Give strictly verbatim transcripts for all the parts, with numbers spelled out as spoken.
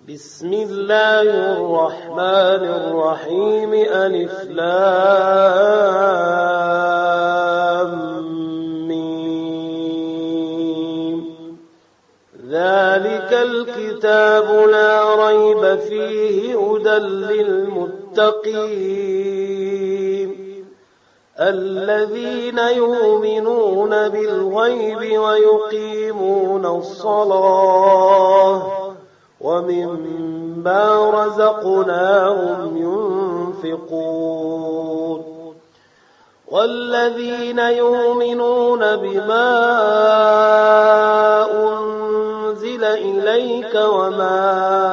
بسم الله الرحمن الرحيم ألف لام ميم ذلك الكتاب لا ريب فيه هدى للمتقين الذين يؤمنون بالغيب ويقيمون الصلاة ومما رزقناهم ينفقون والذين يؤمنون بما أنزل إليك وما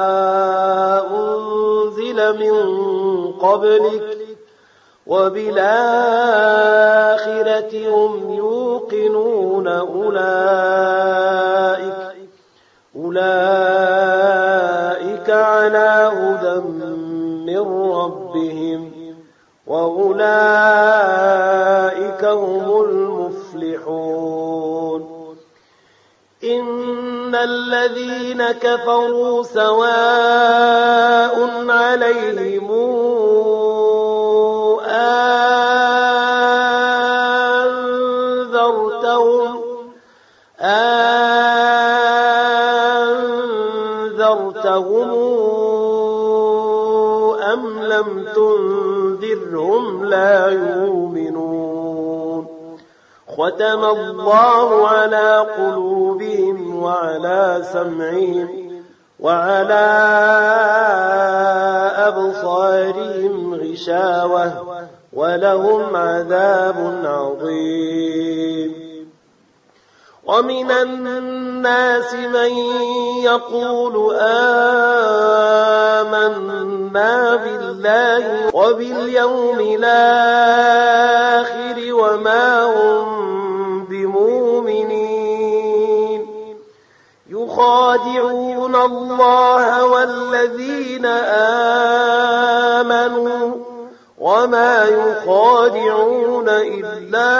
أنزل من قبلك وبالآخرة هم يوقنون أولئك أولئك على هدى من ربهم وأولئك هم المفلحون إن الذين كفروا سواء عليهم أنذرتهم أنذرتهم أم لم تنذرهم لا يؤمنون ختم الله على قلوبهم وعلى سمعهم وعلى أبصارهم غشاوة ولهم عذاب عظيم ومن الناس من يقول آمنا بالله وباليوم الآخر وما هم بمؤمنين يخادعون الله والذين آمنوا وما يخادعون إلا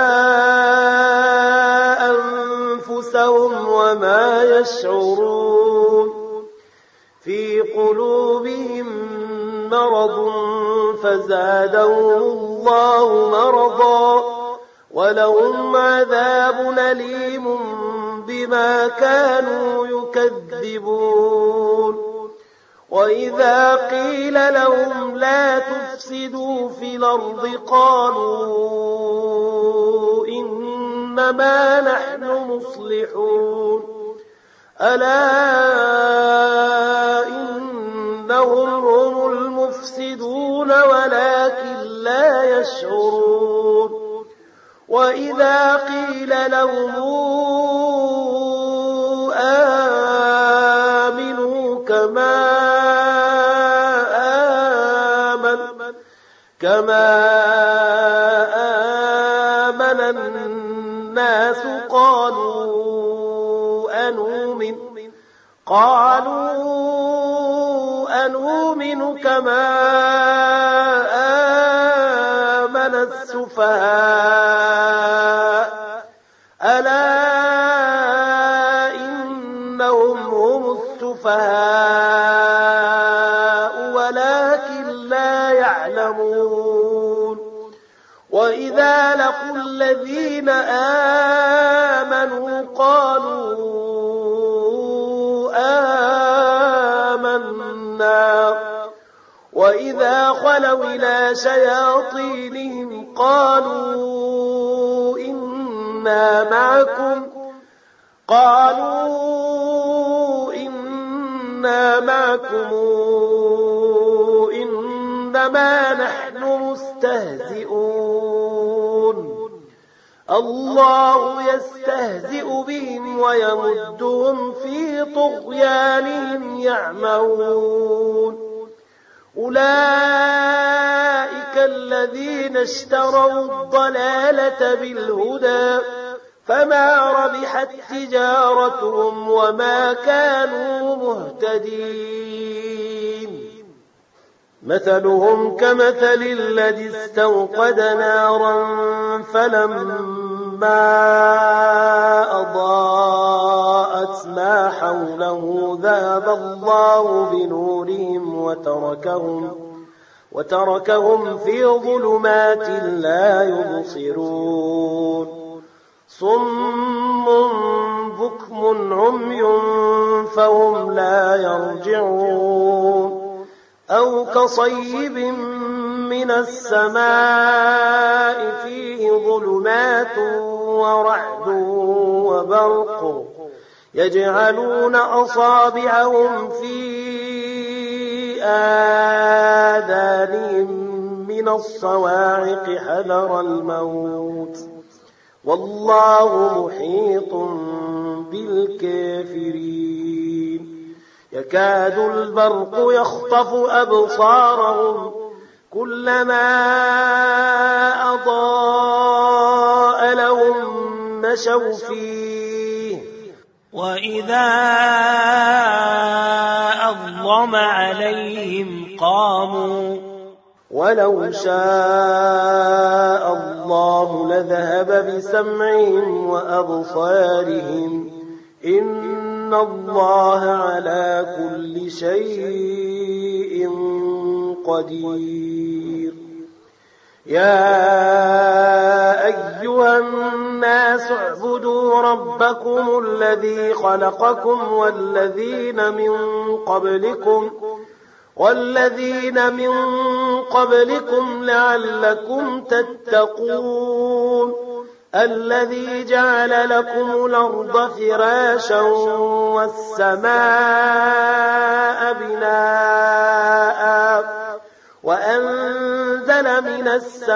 أنفسهم وما يشعرون في قلوبهم مرض فزادهم الله مرضا ولهم عذاب أليم بما كانوا يكذبون وإذا قيل لهم لا تفسدوا في الأرض قالوا إنما نحن مصلحون ألا إنهم هم المفسدون ولكن لا يشعرون وإذا قيل لهم آمنوا كما كما آمن الناس قالوا أنؤمن قالوا أنؤمن كما آمن السفهاء ألا إنهم هم السفهاء ولكن لا يعلمون وإذا لقوا الذين آمنوا قالوا آمنا وإذا خلوا إلى شياطينهم قالوا إنا معكم قالوا إنا معكم إنما نحن مستهزئون الله يستهزئ بهم ويمدهم في طغيانهم يعمهون أولئك الذين اشتروا الضلالة بالهدى فما ربحت تجارتهم وما كانوا مهتدين مثلهم كمثل الذي استوقد نارا فلما أضاءت أضاءت ما حوله ذهب الله بنورهم وتركهم, وتركهم في ظلمات لا يبصرون صم بكم عمي فهم لا يرجعون أو كصيب من السماء فيه ظلمات ورعد وبرق يجعلون أصابعهم في آذانهم من الصواعق حذر الموت والله محيط بالكافرين يكاد البرق يخطف أبصارهم كلما أضاء لهم مشوا فيه وإذا أظلم عليهم قاموا ولو شاء الله لذهب بسمعهم وأبصارهم إن الله على كل شيء قدير يا أيها الناس اعبدوا ربكم الذي خلقكم والذين من قبلكم والذين من قبلكم لعلكم تتقون الذي جعل لكم الأرض فراشا والسماء بناء وأنزل من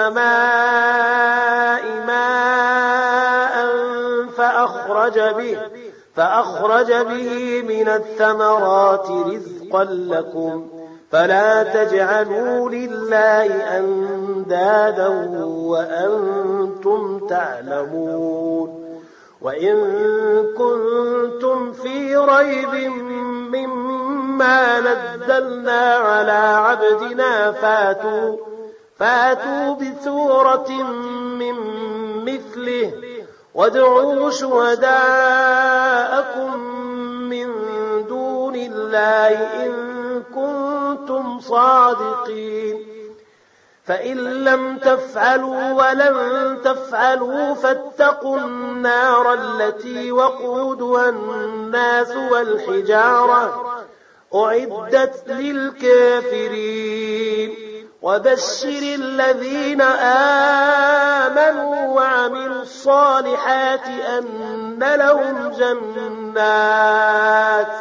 السماء ماء فأخرج به, فأخرج به من الثمرات رزقا لكم فلا تجعلوا لله أندادا وأنتم تعلمون وإن كنتم في ريب مما نزلنا على عبدنا فاتوا, فاتوا بسورة من مثله وادعوا شهداءكم من دون الله إن كنتم صادقين فإن لم تفعلوا ولن تفعلوا فاتقوا النار التي وقودها الناس والحجارة أعدت للكافرين وبشر الذين آمنوا وعملوا الصالحات أن لهم جنات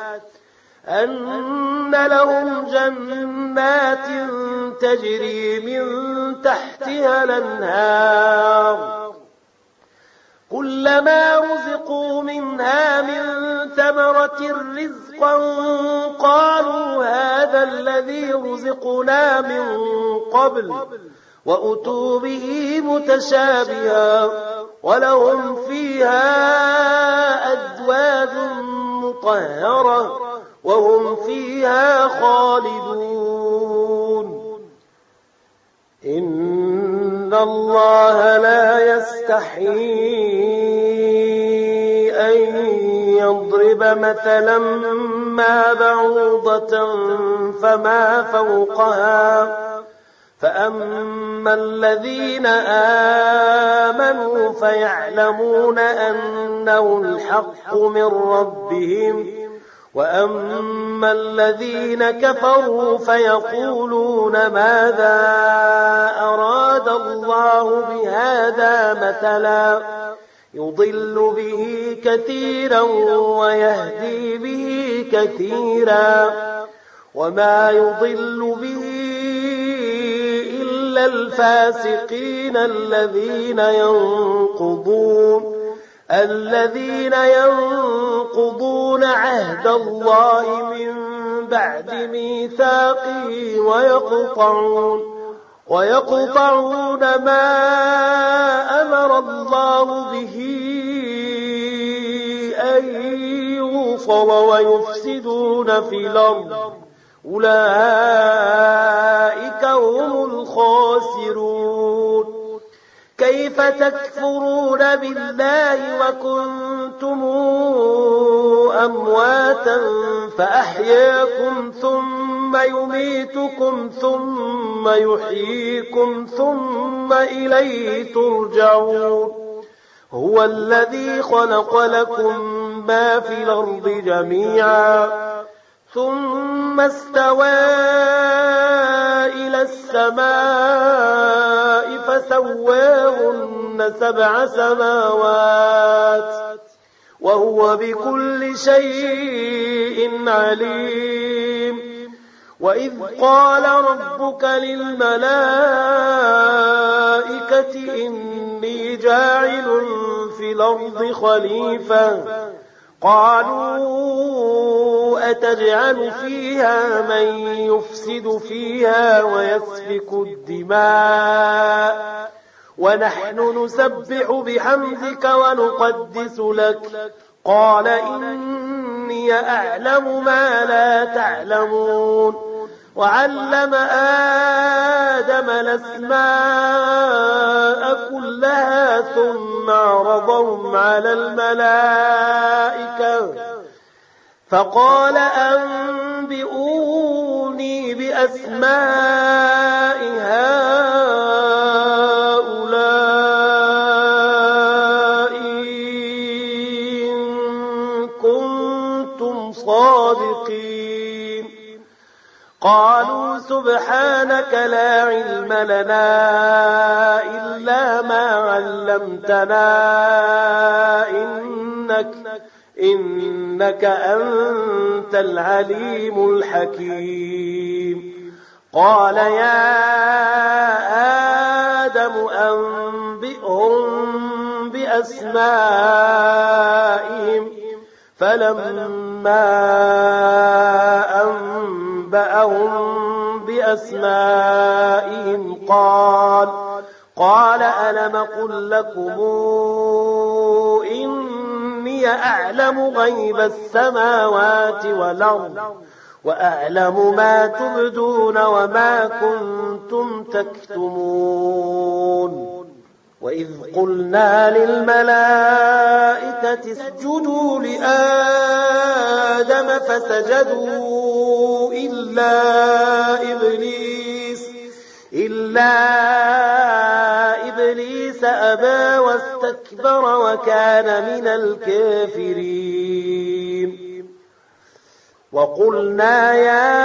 أن لهم جنات تجري من تحتها الأنهار كلما رزقوا منها من ثمرة رزقا قالوا هذا الذي رزقنا من قبل وأتوا به متشابها ولهم فيها أزواج مطهرة وهم فيها خالدون إن الله لا يستحيي أن يضرب مثلا ما بعوضة فما فوقها فأما الذين آمنوا فيعلمون أنه الحق من ربهم وأما الذين كفروا فيقولون ماذا أراد الله بهذا مثلا يضل به كثيرا ويهدي به كثيرا وما يضل به إلا الفاسقين الذين ينقضون الذين ينقضون عهد الله من بعد ميثاقه ويقطعون ويقطعون ما أمر الله به أن يوصل ويفسدون في الأرض أولئك هم الخاسرون كيف تكفرون بالله وكنتم أمواتا فأحياكم ثم يميتكم ثم يحييكم ثم إليه ترجعون هو الذي خلق لكم ما في الأرض جميعا ثم استوى إلى السماء فسواهن سبع سماوات وهو بكل شيء عليم وإذ قال ربك للملائكة إني جاعل في الأرض خليفة قالوا أتجعل فيها من يفسد فيها ويسفك الدماء ونحن نسبح بحمدك ونقدس لك قال إني أعلم ما لا تعلمون وعلم آدم الأسماء كلها ثم عرضهم على الملائكة فقال أنبئوني بأسماء هؤلاء إن كنتم صادقين قالوا سبحانك لا علم لنا إلا ما علمتنا إنك إنك أنت العليم الحكيم قال يا آدم أنبئهم بأسمائهم فلما أنبأهم بأسمائهم قال قال ألم قل لكم إني أعلم غيب السماوات والأرض وأعلم ما تبدون وما كنتم تكتمون وإذ قلنا للملائكة اسجدوا لآدم فسجدوا إلا إبليس إلا إبليس أبى واستكبر وكان من الكافرين وقلنا يا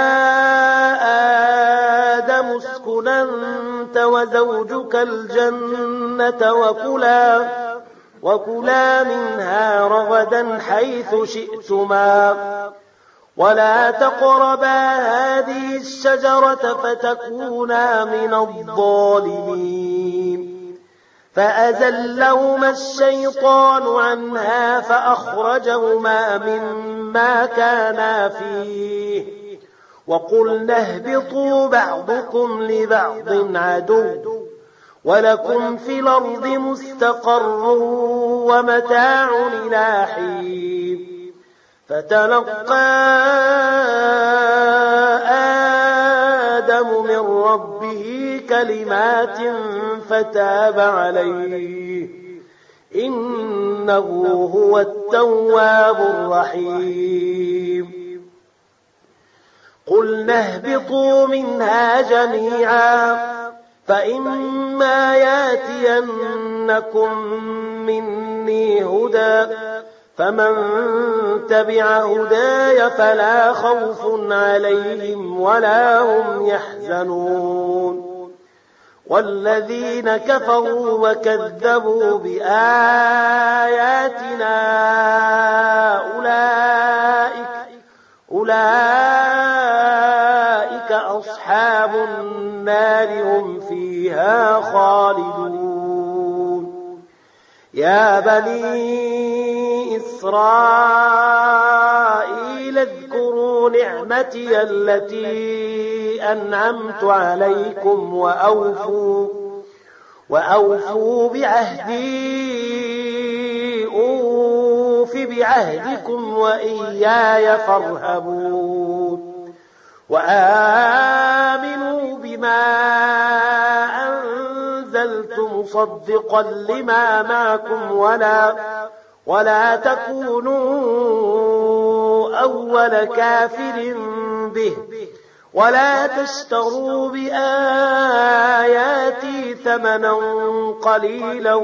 آدم اسكن أنت وزوجك الجنة وكلا وكلا منها رغدا حيث شئتما ولا تقربا هذه الشجرة فتكونا من الظالمين فأزلهما الشيطان عنها فأخرجهما مما كانا فيه وقلنا اهبطوا بعضكم لبعض عدو ولكم في الأرض مستقر ومتاع إلى حين فتلقى آدم من ربه كلمات فتاب عليه إنه هو التواب الرحيم قلنا اهبطوا منها جميعا فإما ياتينكم مني هدى فمن تبع هداي فلا خوف عليهم ولا هم يحزنون والذين كفروا وكذبوا بآياتنا أولئك أولئك أصحاب النار هم فيها خالدون يا بني إسرائيل اذكروا نعمتي التي أنعمت عليكم وأوفوا وأوفوا بعهدي أوف بعهدكم وإياي فارهبون وآمنوا بما أنزلت مصدقا لما معكم ولا ولا تكونوا أول كافر به ولا تشتروا بآياتي ثمنا قليلا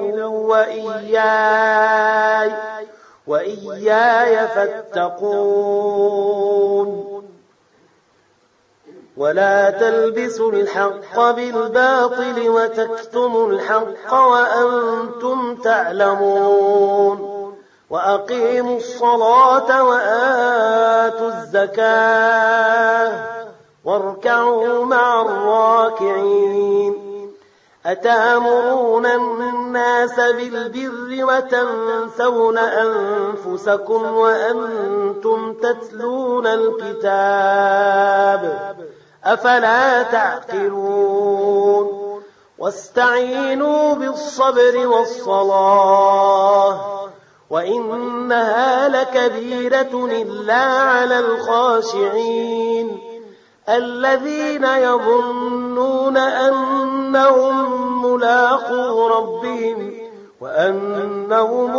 وإياي وإياي فاتقون ولا تلبسوا الحق بالباطل وتكتموا الحق وأنتم تعلمون وأقيموا الصلاة وآتوا الزكاة واركعوا مع الراكعين أتأمرون الناس بالبر وتنسون أنفسكم وأنتم تتلون الكتاب أفلا تعقلون واستعينوا بالصبر والصلاة وإنها لكبيرة إلا على الخاشعين الذين يظنون أنهم ملاقو ربهم وأنهم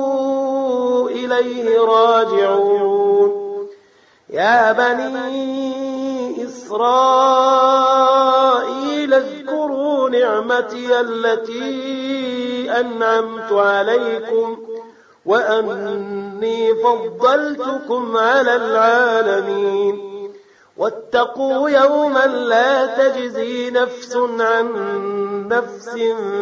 إليه راجعون يا بني إسرائيل اذكروا نعمتي التي أنعمت عليكم وأني فضلتكم على العالمين واتقوا يوما لا تجزي نفس عن نفس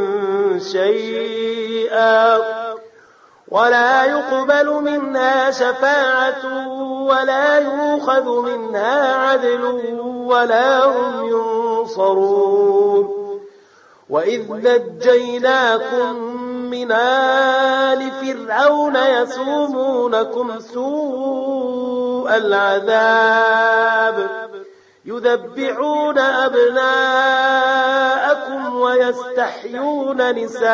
شيئا ولا يقبل منها شفاعة ولا يؤخذ منها عدل ولا هم ينصرون وإذ نجيناكم من آل فرعون يسومونكم سوء العذاب يذبحون أبناءكم ويستحيون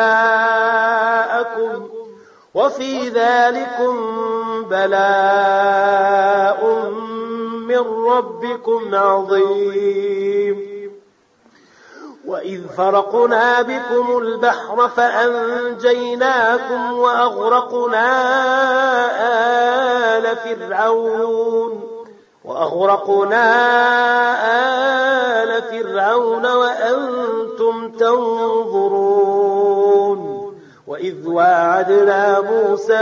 نساءكم وفي ذلكم بلاء من ربكم عظيم وإذ فرقنا بكم البحر فأنجيناكم وأغرقنا آل فرعون وأغرقنا آل فرعون وأنتم تنظرون وإذ واعدنا موسى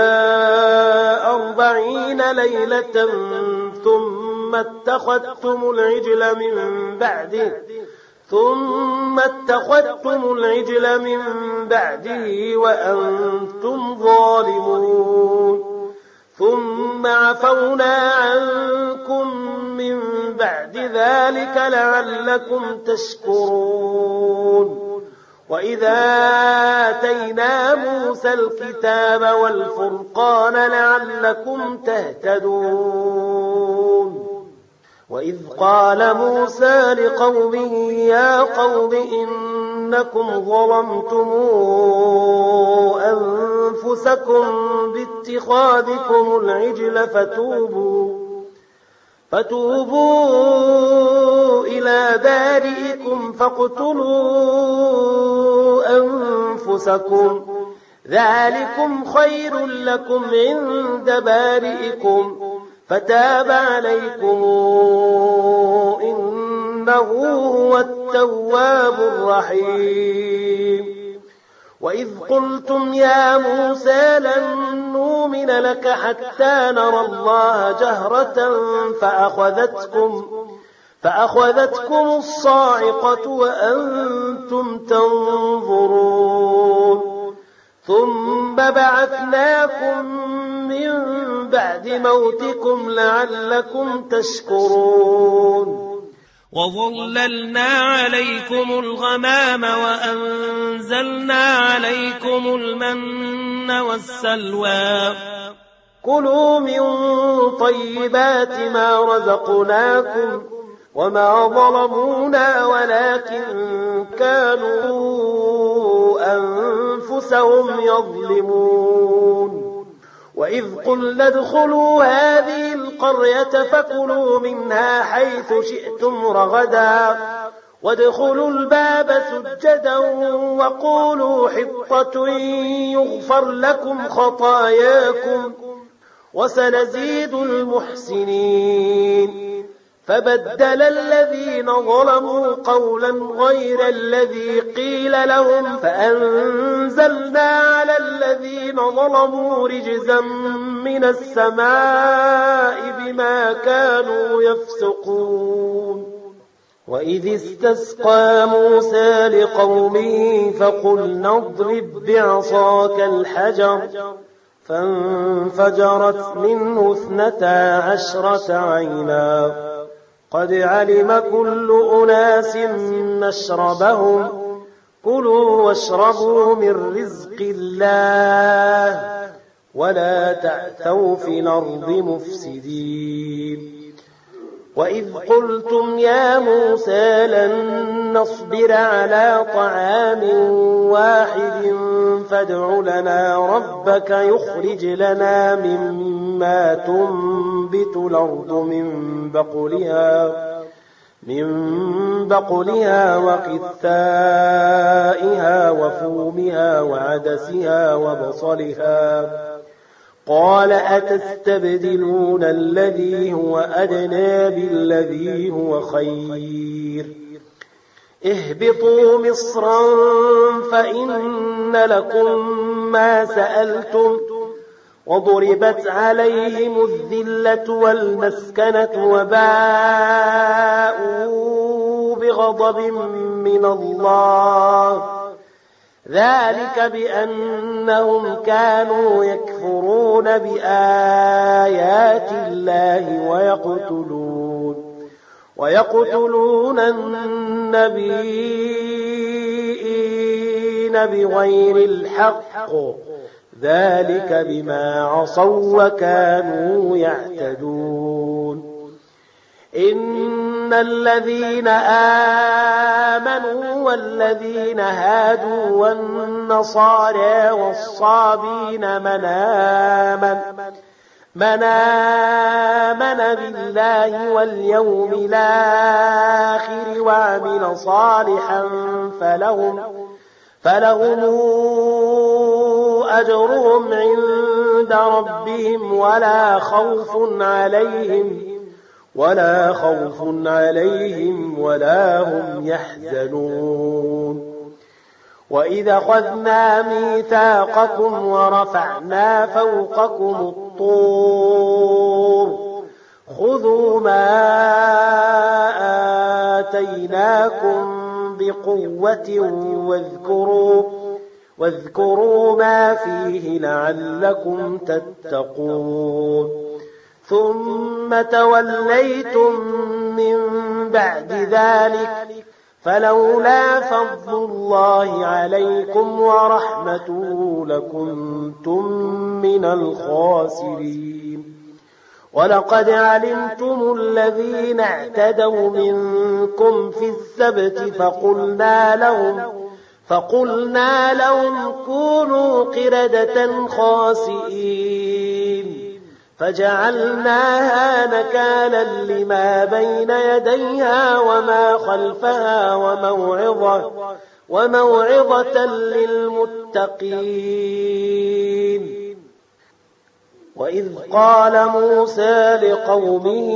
أربعين ليلة ثم اتخذتم العجل من بعده ثم اتخذتم العجل من بعده وأنتم ظالمون ثم عفونا عنكم من بعد ذلك لعلكم تشكرون وإذا آتينا موسى الكتاب والفرقان لعلكم تهتدون وإذ قال موسى لقومه يا قوم إنكم ظلمتم أنفسكم باتخاذكم العجل فتوبوا فتوبوا إلى بارئكم فاقتلوا أنفسكم ذلكم خير لكم عند بارئكم فتاب عليكم إنه هو التواب الرحيم وإذ قلتم يا موسى لن نؤمن لك حتى نرى الله جهرة فأخذتكم فأخذتكم الصاعقة وأنتم تنظرون ثم بعثناكم من بعد موتكم لعلكم تشكرون وظللنا عليكم الغمام وأنزلنا عليكم المن والسلوى كلوا من طيبات ما رزقناكم وما ظلمونا ولكن كانوا أنفسهم يظلمون وإذ قلنا ادخلوا هذه القرية فكلوا منها حيث شئتم رغدا وادخلوا الباب سجدا وقولوا حطة يغفر لكم خطاياكم وسنزيد المحسنين. فبدل الذين ظلموا قولا غير الذي قيل لهم فأنزلنا على الذين ظلموا رجزا من السماء بما كانوا يفسقون. وإذ استسقى موسى لقومه فقلنا اضرب بعصاك الحجر فانفجرت منه اثنتا عشرة عينا قد علم كل أناس مشربهم كلوا واشربوا من رزق الله ولا تعثوا في الأرض مفسدين. وإذ قلتم يا موسى لن نصبر على طعام واحد فادع لنا ربك يخرج لنا مما تنبت الأرض من بقلها من بقلها وقثائها وفومها وعدسها وبصلها قال أتستبدلون الذي هو أدنى بالذي هو خير اهبطوا مصرا فإن لكم ما سألتم وضربت عليهم الذلة والمسكنة وباءوا بغضب من الله ذلك بأنهم كانوا يكفرون بآيات الله ويقتلون ويقتلون النبيين بغير الحق ذلك بما عصوا وكانوا يعتدون. إن الذين آمنوا والذين هادوا والنصارى والصابين من آمن من آمن بالله واليوم الآخر وعمل صالحا فلهم فلهم أجرهم عند ربهم ولا خوف عليهم ولا خوف عليهم ولا هم يحزنون. وإذا أخذنا ميثاقكم ورفعنا فوقكم الطور خذوا ما آتيناكم بقوة واذكروا واذكروا ما فيه لعلكم تتقون. ثم توليتم من بعد ذلك فلولا فضل الله عليكم ورحمته لكنتم من الخاسرين. ولقد علمتم الذين اعتدوا منكم في السبت فقلنا لهم فقلنا لهم كونوا قردة خاسئين فجعلناها نكالا لما بين يديها وما خلفها وموعظة وموعظة للمتقين. وإذ قال موسى لقومه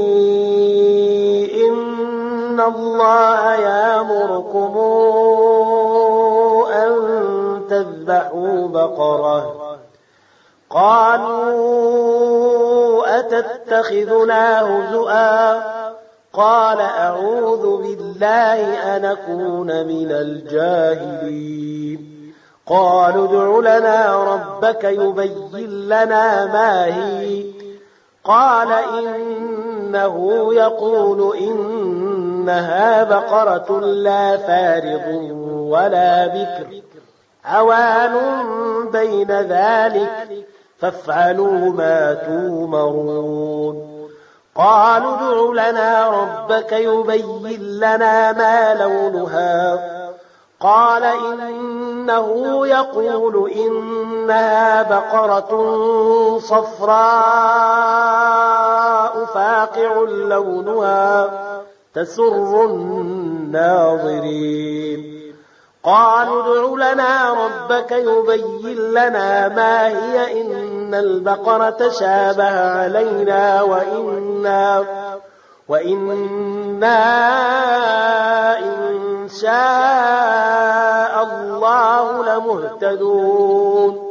إن الله يأمركم أن تذبحوا بقرة قالوا أتتخذنا هزؤا قال أعوذ بالله أن أكون من الجاهلين. قالوا ادع لنا ربك يبين لنا ما هي قال إنه يقول إنها بقرة لا فارض ولا بكر عوان بين ذلك فافعلوا ما تومرون. قالوا ادع لنا ربك يبين لنا ما لونها قال إنه يقول إنها بقرة صفراء فاقع لونها تسر الناظرين الناظرين قالوا ادع لنا ربك يبين لنا ما هي إن البقرة تشابه علينا وإنا, وإنا إن شاء الله لمهتدون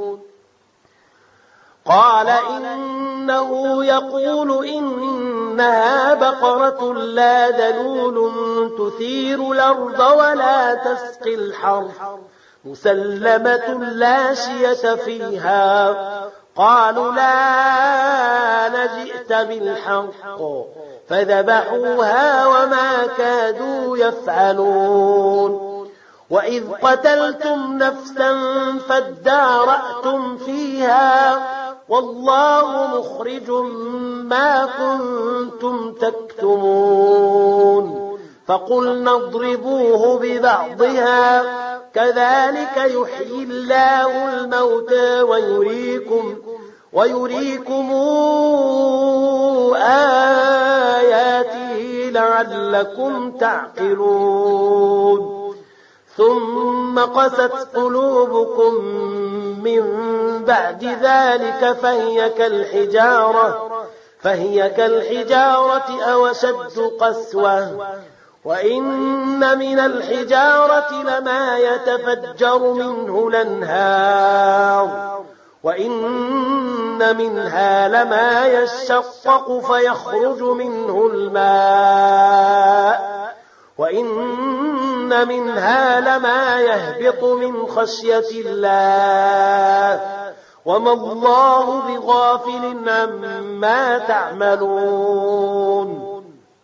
قال إنه يقول إنها بقرة لا ذلول تثير الأرض ولا تسقي الحرث مسلمة لا شية فيها قالوا لا نجئت بالحق فذبحوها وما كادوا يفعلون وإذ قتلتم نفسا فادارأتم فيها والله مخرج ما كنتم تكتمون فقلنا اضربوه ببعضها كذلك يحيي الله الموتى ويريكم, ويريكم آياته لعلكم تعقلون ثم قست قلوبكم من بعد ذلك فهي كالحجارة, فهي كالحجارة أو أشد قسوة وإن من الحجارة لما يتفجر منه الأنهار وإن منها لما يشقق فيخرج منه الماء وإن منها لما يهبط من خشية الله وما الله بغافل عما تعملون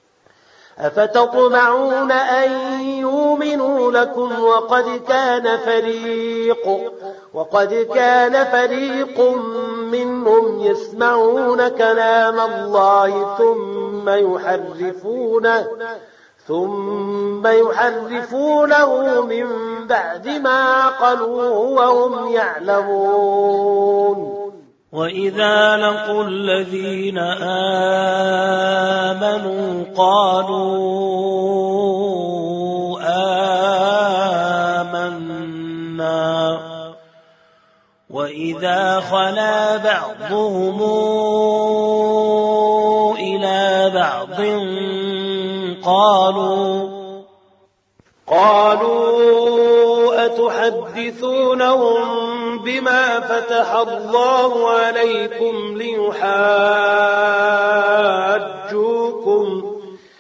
أفتطمعون أن يؤمنوا لكم وقد كان فريق وقد كان فريق منهم يسمعون كلام الله ثم يحرفونه ثم يحرفونه من بعد ما عقلوه وهم يعلمون وإذا لقوا الذين آمنوا قالوا آمنا وإذا خلا بعضهم إلى بعض قالوا قالوا أتحدثونهم بما فتح الله عليكم ليحاجوكم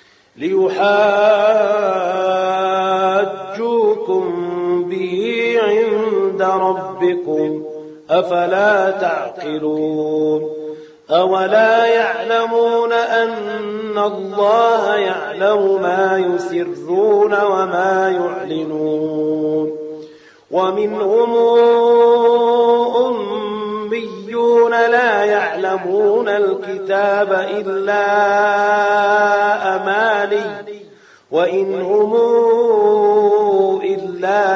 ليحاجوكم به عند ربكم أفلا تعقلون أولا يعلمون أن الله يعلم ما يسرون وما يعلنون ومنهم أميون لا يعلمون الكتاب إلا أماني وإن هم إلا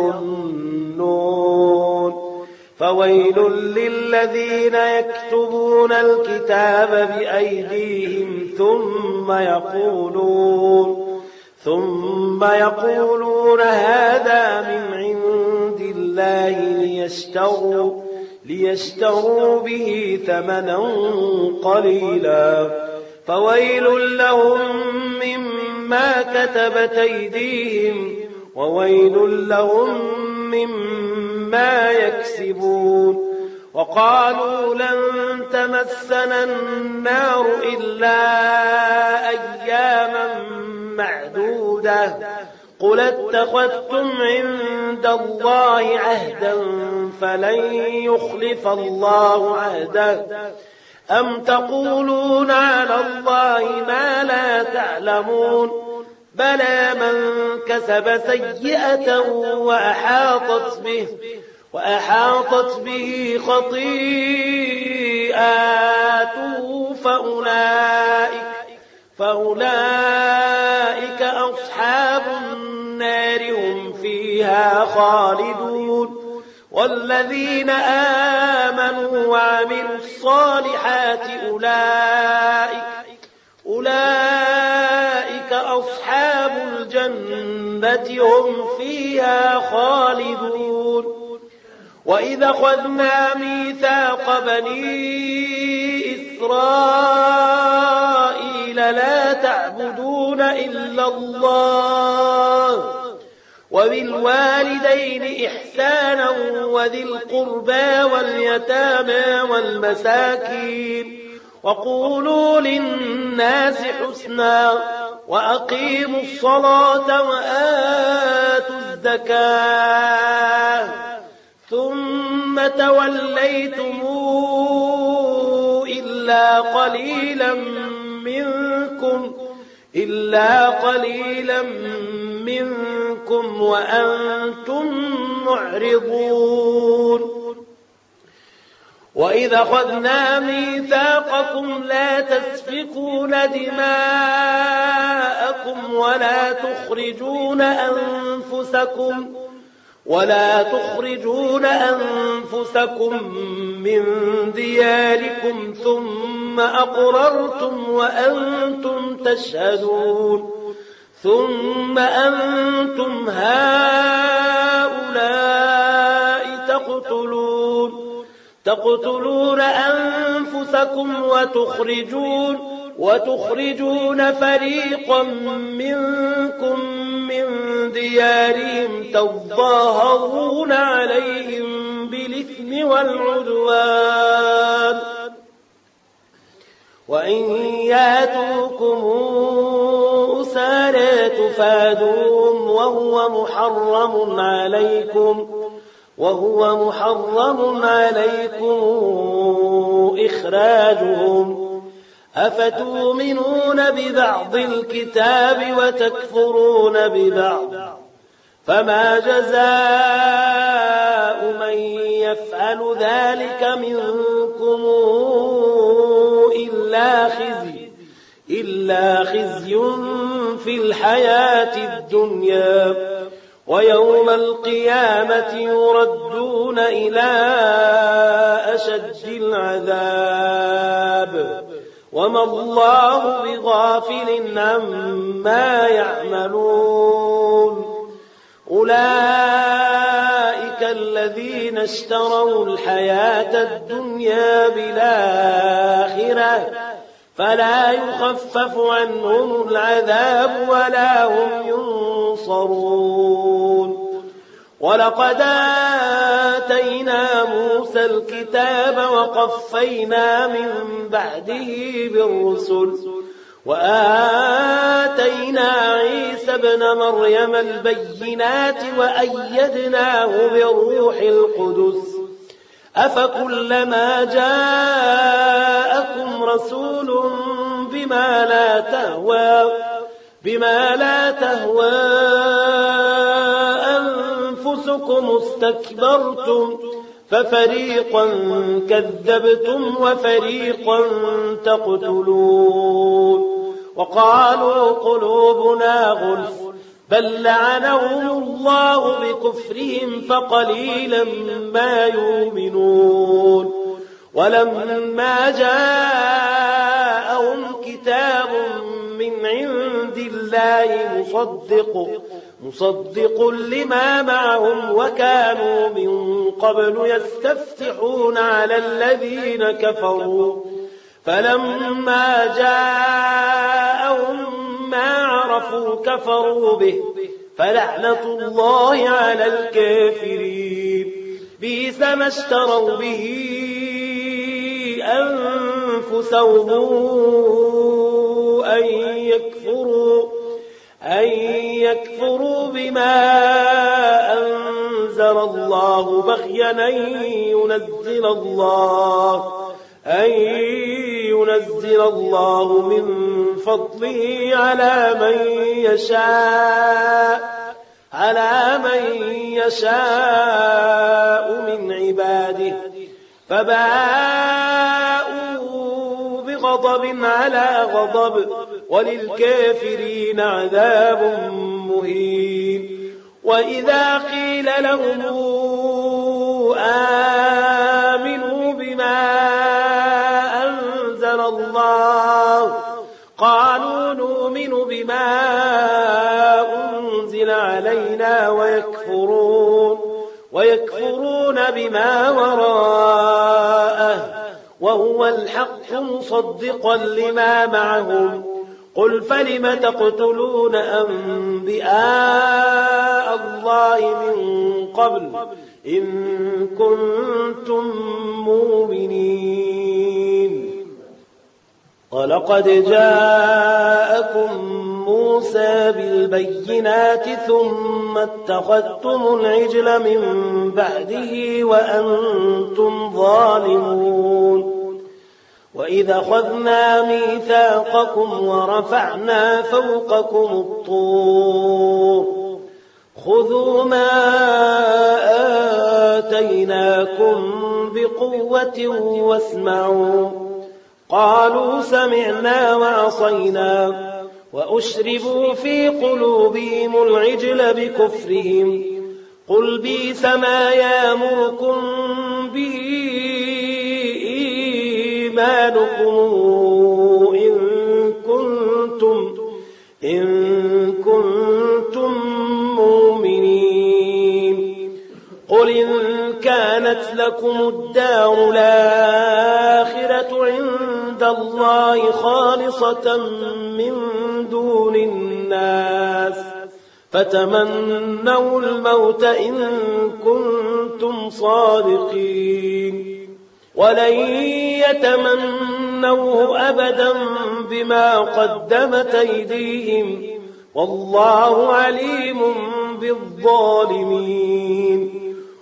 يظنون فويل للذين يكتبون الكتاب بأيديهم ثم يقولون ثم يقولون هذا من عند الله ليشتروا, ليشتروا به ثمنا قليلا فويل لهم مما كتبت أيديهم وويل لهم مما يكسبون وقالوا لن تمسنا النار إلا أياما معدودة قل اتخذتم عند الله عهدا فلن يخلف الله عهده أم تقولون على الله ما لا تعلمون بلى من كسب سيئة وأحاطت به وأحاطت به خطيئاته فأولئك, فأولئك أصحاب النار هم فيها خالدون والذين آمنوا وعملوا الصالحات أولئك, أولئك أصحاب الجنة هم فيها خالدون وإذا أخذنا ميثاق بني إسرائيل لا تعبدون إلا الله وبالوالدين إحسانا وذي القربى واليتامى والمساكين وقولوا للناس حسنا وأقيموا الصلاة وآتوا الزكاة ثم توليتم إلا قليلا منكم إلا قليلا منكم وأنتم معرضون وإذا أخذنا ميثاقكم لا تسفكون دماءكم ولا تخرجون أنفسكم ولا تخرجون أنفسكم من دياركم ثم أقررتم وأنتم تشهدون ثم أنتم هؤلاء تقتلون تقتلون أنفسكم وتخرجون وتخرجون فريقا منكم من ديارهم تظاهرون عليهم بالإثم والعدوان وإن ياتوكم أسارى تفادوهم وهو محرم عليكم وهو محرم عليكم إخراجهم أفتؤمنون ببعض الكتاب وتكفرون ببعض فما جزاء من يفعل ذلك منكم إلا خزي إلا خزي في الحياة الدنيا ويوم القيامة يردون إلى أشد العذاب وما الله بغافل عما يعملون أولئك الذين اشتروا الحياة الدنيا بالآخرة فلا يخفف عنهم العذاب ولا هم ينصرون ولقد آتينا موسى الكتاب وقفينا من بعده بالرسل وآتينا عيسى ابن مريم البينات وأيدناه بروح القدس أفكلما جاءكم رسول بما لا تهوى بما لا تهوى أنفسكم استكبرتم ففريقا كذبتم وفريقا تقتلون وقالوا قلوبنا غلف بل لعنهم الله بكفرهم فقليلا ما يؤمنون ولما جاءهم كتاب من عند الله مصدق مصدق لما معهم وكانوا من قبل يستفتحون على الذين كفروا فلما جاءهم ما عرفوا كفروا به فلعنة الله على الكافرين بئس ما اشتروا به أنفسهم أن يكفروا أن يكفروا بما أنزل الله بغيا أن ينزل الله أن ينزل الله من فضله على من يشاء على من يشاء من عباده فباءوا بغضب على غضب وللكافرين عذاب مهين وإذا قيل لهم آمنوا بما أنزل الله قالوا نؤمن بما ويكفرون بما وراءه وهو الحق مصدقا لما معهم قل فلم تقتلون أنبياء الله من قبل إن كنتم مؤمنين ولقد جاءكم موسى بالبينات ثم اتخذتم العجل من بعده وأنتم ظالمون وإذا أخذنا ميثاقكم ورفعنا فوقكم الطور خذوا ما آتيناكم بقوة واسمعوا قالوا سمعنا وعصينا وأشربوا في قلوبهم العجل بكفرهم قل بئس ما يأمركم به إيمانكم إن كنتم إن كنتم مؤمنين قل إن كانت لكم الدار الآخرة عند الله خالصة من دون الناس فتمنوا الموت إن كنتم صادقين ولن يتمنوه أبدا بما قدمت أيديهم والله عليم بالظالمين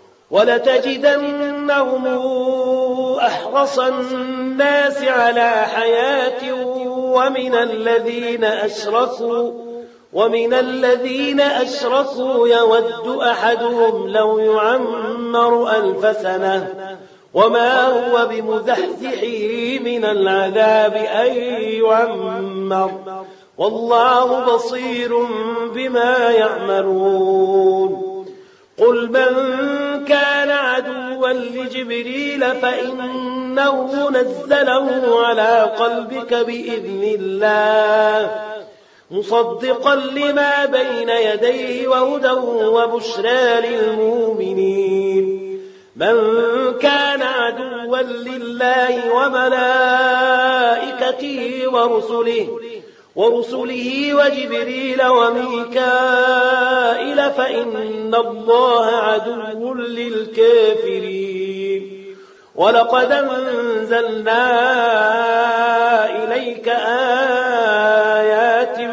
ولتجدنهم أحرص الناس على حياة ومن الذين أشركوا ومن الذين أشركوا يود أحدهم لو يعمر ألف سنة وما هو بمزحزحه من العذاب أن يعمر والله بصير بما يعملون قل من كان عدوا لجبريل فإنه نزله على قلبك بإذن الله مصدقا لما بين يديه وهدى وبشرى للمؤمنين من كان عدوا لله وملائكته ورسله ورسله وجبريل وميكائيل فإن الله عدو للكافرين ولقد أنزلنا إليك آيات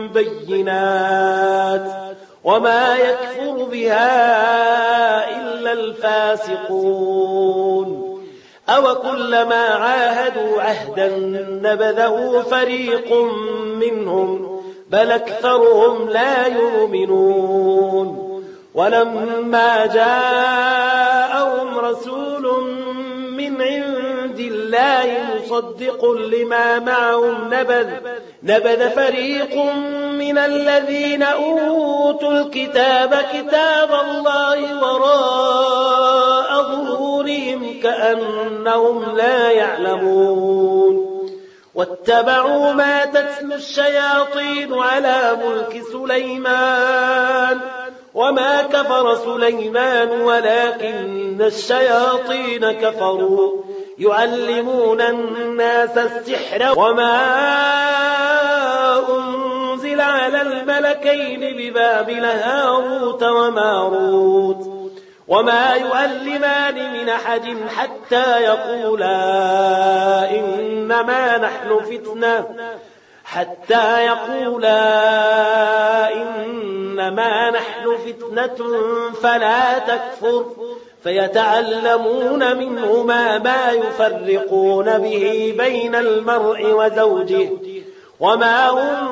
بينات وما يكفر بها إلا الفاسقون أو كلما عاهدوا عهدا نبذه فريق منهم بل أكثرهم لا يؤمنون ولما جاءهم رسول من عند الله مصدق لما معهم نبذ, نبذ فريق من الذين أوتوا الكتاب كتاب الله وراء ظهورهم كأنهم لا يعلمون واتبعوا ما تتلو الشياطين على ملك سليمان وما كفر سليمان ولكن الشياطين كفروا يعلمون الناس السحر وما أنزل على الملكين ببابل هاروت وماروت وما يعلمان من أحد حتى يقولا إنما نحن فتنة حتى يقولا إنما نحن فتنة فلا تكفر فيتعلمون منهما ما يفرقون به بين المرء وزوجه وما هم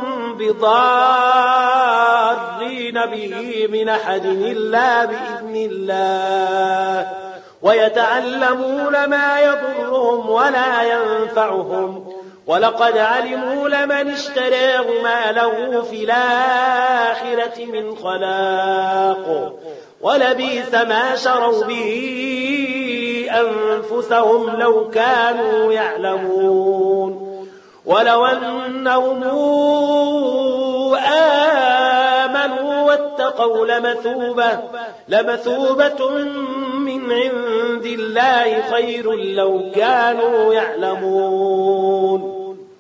بضارين به من أحد إلا بإذن الله ويتعلمون ما يضرهم ولا ينفعهم ولقد علموا لمن اشتراه ما له في الآخرة من خلاق ولبئس ما شروا به أنفسهم لو كانوا يعلمون ولو أنهم آمنوا واتقوا لمثوبة, لمثوبة من عند الله خير لو كانوا يعلمون.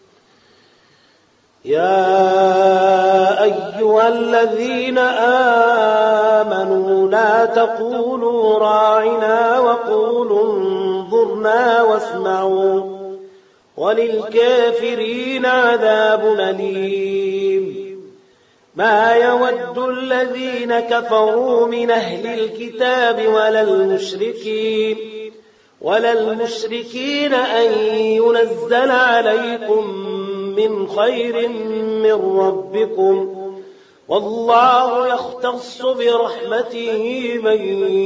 يا أيها الذين آمنوا لا تقولوا راعنا وقولوا انظرنا واسمعوا وللكافرين عذاب أليم. ما يود الذين كفروا من أهل الكتاب ولا المشركين, ولا المشركين أن ينزل عليكم من خير من ربكم, والله يختص برحمته من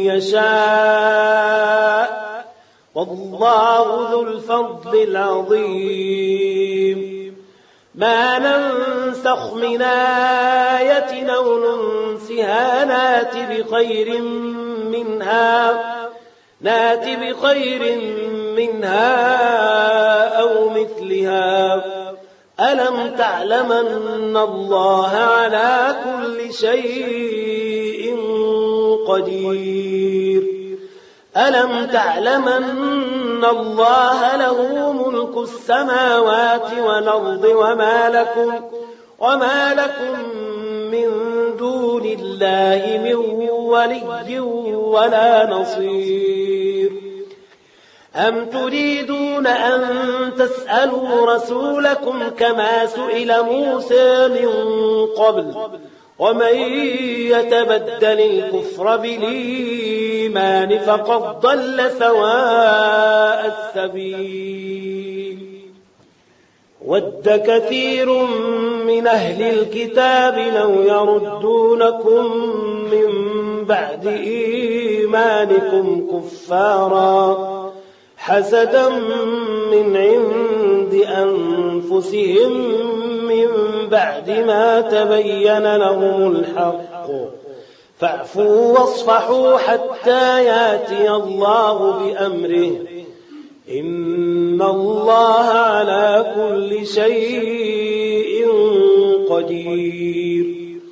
يشاء, والله ذو الفضل العظيم. ما ننسخ من آية أو ننسها نات بخير منها, نات بخير منها أو مثلها. ألم تعلم أن الله على كل شيء قدير؟ ألم تعلم أن الله له ملك السماوات والأرض وما لكم, وما لكم من دون الله من ولي ولا نصير؟ أم تريدون أن تسألوا رسولكم كما سئل موسى من قبل, ومن يتبدل الكفر بالإيمان فقد ضل سواء السبيل. ود كثير من أهل الكتاب لو يردونكم من بعد إيمانكم كفارا حسدا من عند أنفسهم من بعد ما تبين لهم الحق, فاعفوا واصفحوا حتى ياتي الله بأمره, إن الله على كل شيء قدير.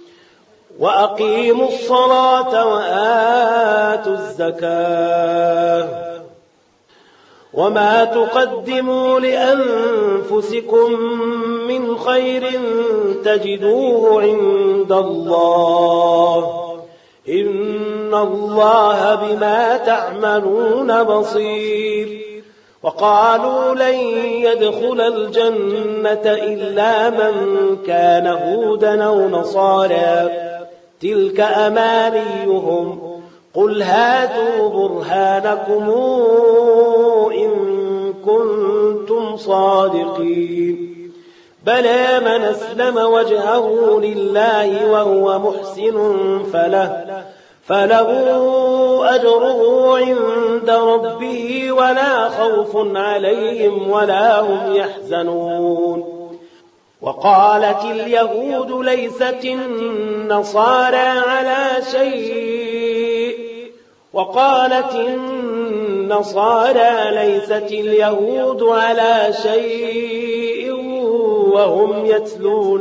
وأقيموا الصلاة وآتوا الزكاة, وما تقدموا لأنفسكم من خير تجدوه عند الله, إن الله بما تعملون بصير. وقالوا لن يدخل الجنة إلا من كان هودا أو نصارى, تلك أمانيهم, قل هاتوا برهانكم إن كنتم صادقين. بلى من أسلم وجهه لله وهو محسن فله, فله أجره عند ربه ولا خوف عليهم ولا هم يحزنون. وقالت اليهود ليست النصارى على شيء, وقالت النصارى ليست اليهود على شيء وهم يتلون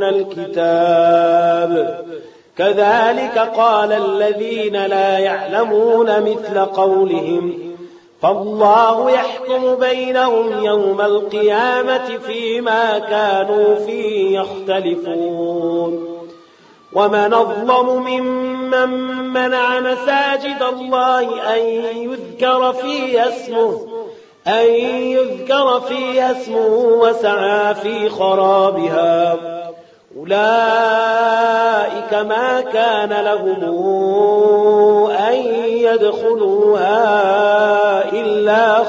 الكتاب, كذلك قال الذين لا يعلمون مثل قولهم, فالله يحكم بينهم يوم القيامة فيما كانوا فيه يختلفون. ومن أظلم ممن منع مساجد الله أن يذكر فيها اسمه, أن يذكر فيها اسمه وسعى في خرابها, أولئك ما كان لهم أن يدخلوها إلا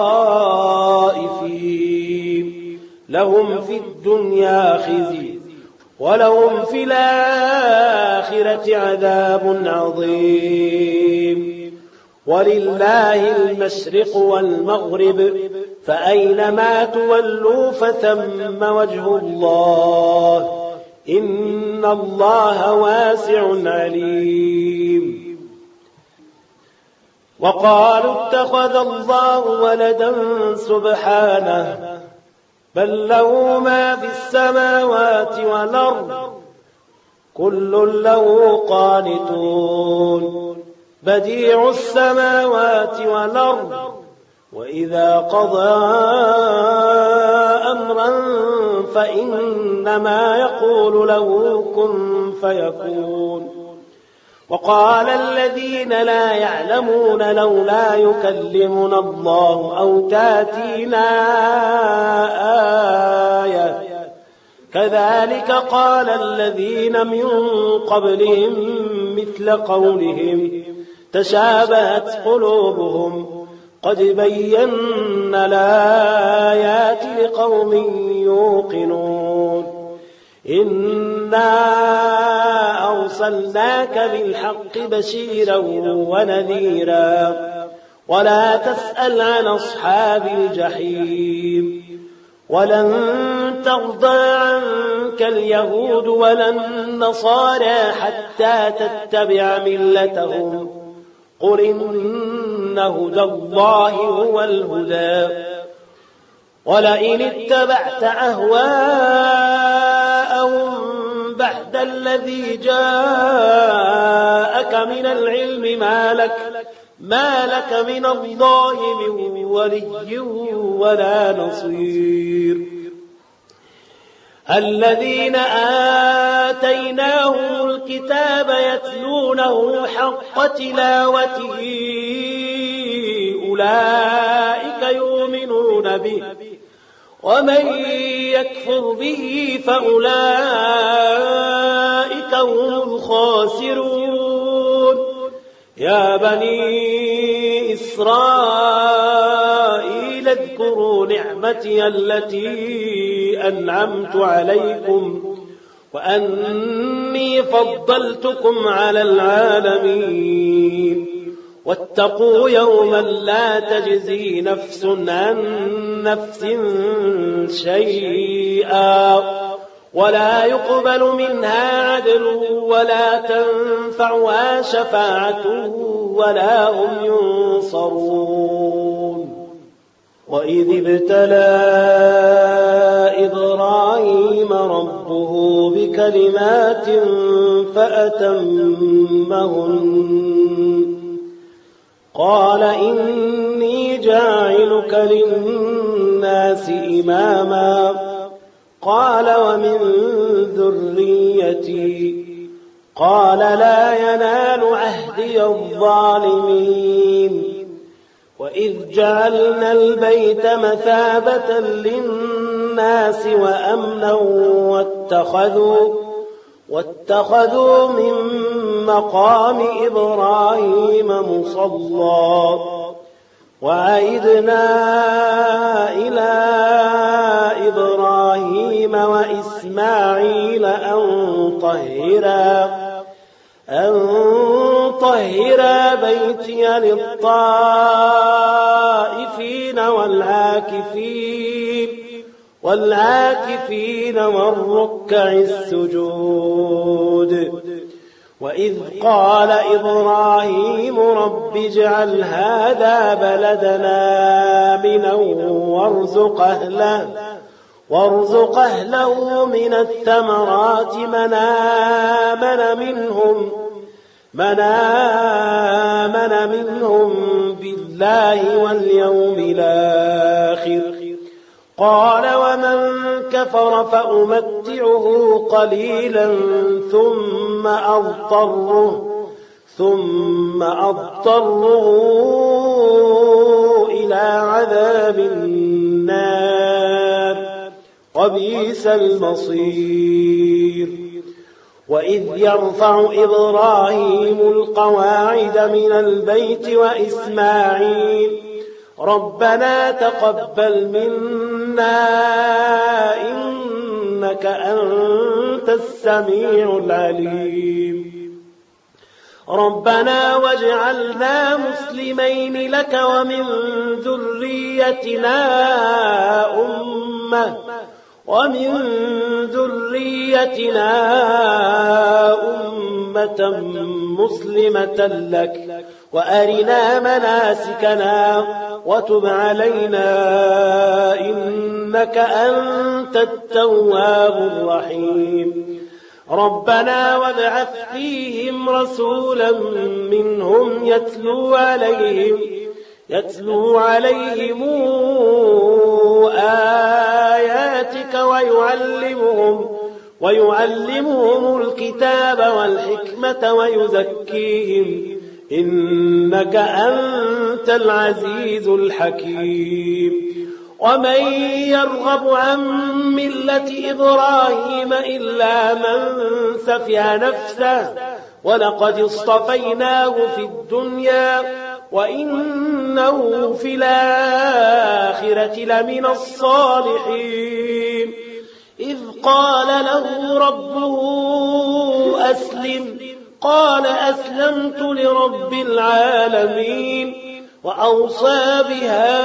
خائفين, لهم في الدنيا خزي ولهم في الآخرة عذاب عظيم. ولله المشرق والمغرب, فأينما تولوا فثم وجه الله, إن الله واسع عليم. وقالوا اتخذ الله ولدا سبحانه, بل له ما في السماوات والأرض, كل له قانتون بديع السماوات والأرض وإذا قضى أمرا فإنما يقول له كن فيكون وقال الذين لا يعلمون لولا يكلمنا الله أو تاتينا آية كذلك قال الذين من قبلهم مثل قولهم تشابهت قلوبهم قد بينا الآيات لقوم يوقنون إنا أرسلناك بالحق بشيرا ونذيرا ولا تسأل عن أصحاب الجحيم ولن ترضى عنك اليهود ولا النصارى حتى تتبع ملتهم قل إن هدى الله هو الهدى ولئن اتبعت أهواءهم بعد الذي جاءك من العلم ما لك, ما لك من الله من ولي ولا نصير الذين آتيناهم الكتاب يتلونه حق تلاوته أولئك يؤمنون به ومن يكفر به فأولئك هم الخاسرون يا بني إسرائيل اذكروا نعمتي التي أنعمت عليكم وأني فضلتكم على العالمين واتقوا يوما لا تجزي نفس عن نفس شيئا ولا يقبل منها عدل ولا تنفعها شفاعة ولا هم ينصرون وإذ ابتلى إبراهيم ربه بكلمات فأتمهن قال إني جاعلك للناس إماما قال ومن ذريتي قال لا ينال عهدي الظالمين وإذ جعلنا البيت مثابة للناس وأمنا واتخذوا, واتخذوا من مقام إبراهيم مصلى وعهدنا إلى إبراهيم وإسماعيل أن طهرا أن طهرا بيتي للطائفين والعاكفين والعاكفين والركع السجود وإذ قال إبراهيم رب اجعل هذا بلدنا آمنا وارزق أهله وارزق أهله من الثمرات من آمن منهم من آمن منهم بالله واليوم الآخر قال ومن كفر فأمتعه قليلا ثم أضطره ثم أضطره إلى عذاب النار وبئس المصير وإذ يرفع إبراهيم القواعد من البيت وإسماعيل ربنا تقبل منا إنك أنت السميع العليم ربنا واجعلنا مسلمين لك ومن ذريتنا أمة ومن ذريتنا أمة مسلمة لك وأرنا مناسكنا وتب علينا إنك أنت التواب الرحيم ربنا وابعث فيهم رسولا منهم يتلو عليهم يتلو عليهم آياتك ويعلمهم ويعلمهم الكتاب والحكمة ويزكيهم إنك أنت العزيز الحكيم ومن يرغب عن ملة إبراهيم إلا من سفه نفسه ولقد اصطفيناه في الدنيا وإنه في الآخرة لمن الصالحين إذ قال له ربه أسلم قال أسلمت لرب العالمين وأوصى بها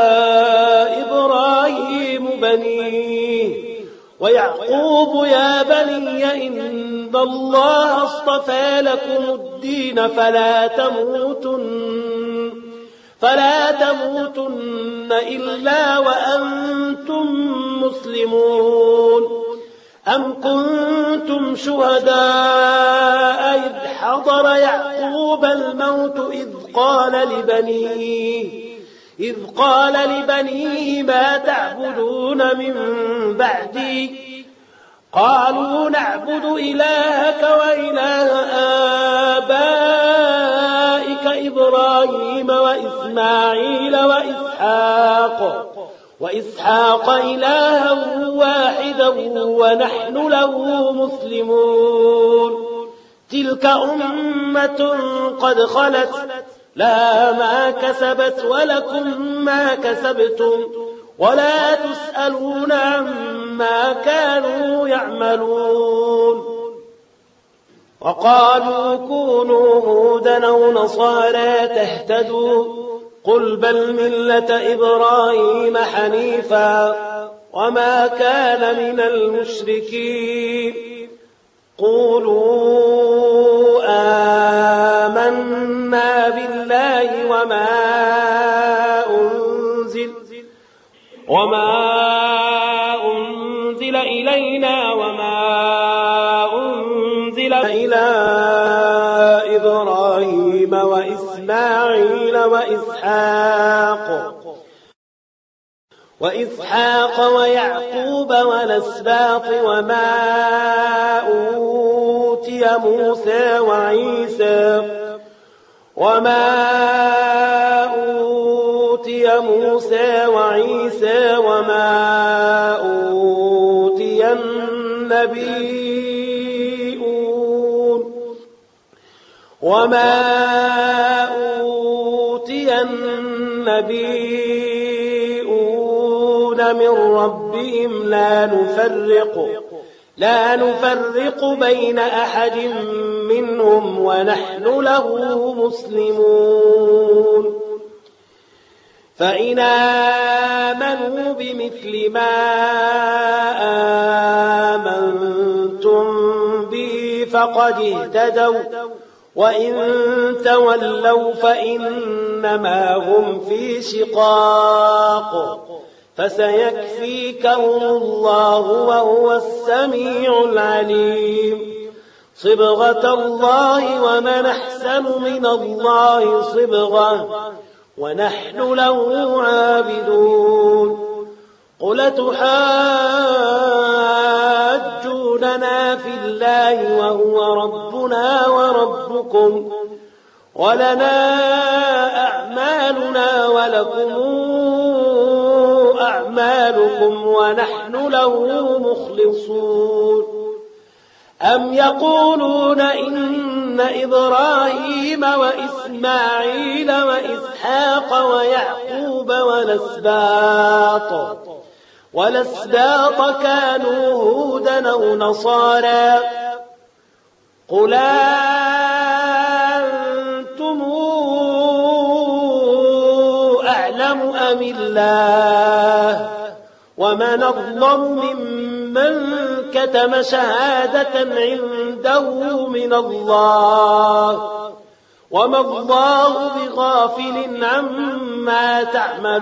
إبراهيم بنيه ويعقوب يا بني إن الله اصطفى لكم الدين فلا تموتن فلا تموتن إلا وأنتم مسلمون أم كنتم شهداء إذ حضر يعقوب الموت إذ قال لبنيه إذ قال لبنيه ما تعبدون من بعدي قالوا نعبد إلهك وإله آبائك إبراهيم وإسماعيل وإسحاق وإسحاق إلها واحدا ونحن له مسلمون تلك أمة قد خلت لها ما كسبت ولكم ما كسبتم ولا تسألون عما كانوا يعملون وقالوا كونوا هودا أو نصارى تهتدوا قل بل ملة إبراهيم حنيفا وما كان من المشركين قولوا آمنا بالله وما أنزل وما أنزل إلينا وما أنزل إلى إبراهيم وإسماعيل وإسحاق وإسحاق ويعقوب والأسباط وما أوتي موسى وعيسى وما أوتي موسى وعيسى وما أوتي النبيون وما أوتي النبيون من ربهم لا نفرق لا نفرق بين أحد منهم ونحن له مسلمون فإن آمنوا بمثل ما آمنتم به فقد اهتدوا وإن تولوا فإنما هم في شقاق فسيكفيكهم الله وهو السميع العليم صبغة الله ومن أحسن من الله صبغة ونحن له عابدون قل تحاجوننا في الله وهو ربنا وربكم ولنا أعمالنا ولكم أعمالكم ونحن له مخلصون أم يقولون إن إبراهيم وإسماعيل وإسحاق ويعقوب والأسباط والأسباط كانوا هودا أو نصارى قل أنتم أعلم أم الله ومن أظلم ممن كتم شهادة عنده من الله وما الله بغافل عما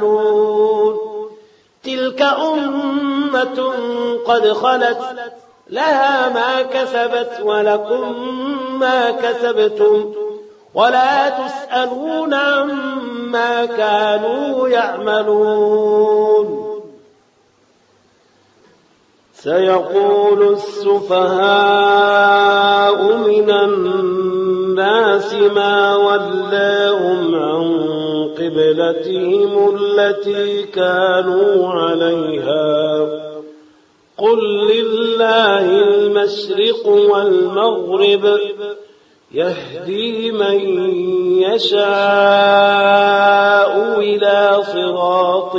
تعملون تلك أمة قد خلت لها ما كسبت ولكم ما كسبتم ولا تسألون عما كانوا يعملون. سيقول السفهاء من الناس ما ولاهم عن قبلتهم التي كانوا عليها قل لله المشرق والمغرب يهدي من يشاء إلى صراط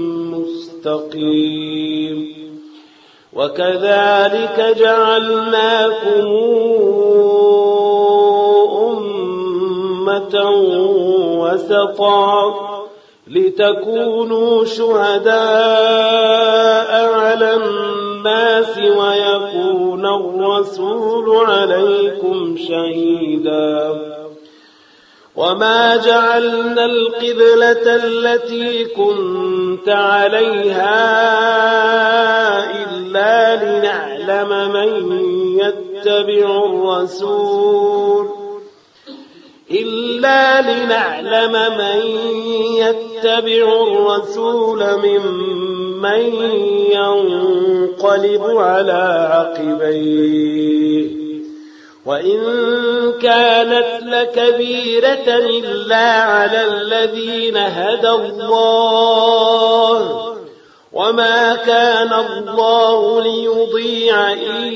مستقيم. وكذلك جعلناكم أمة وسطا لتكونوا شهداء على الناس ويكون الرسول عليكم شهيدا. وما جعلنا القبلة التي كنت عليها إلا لنعلم من يتبع الرسول إلا لنعلم من يتبع الرسول ممن ينقلب على عقبيه وإن كانت لكبيرة إلا على الذين هدى الله وما كان الله ليضيع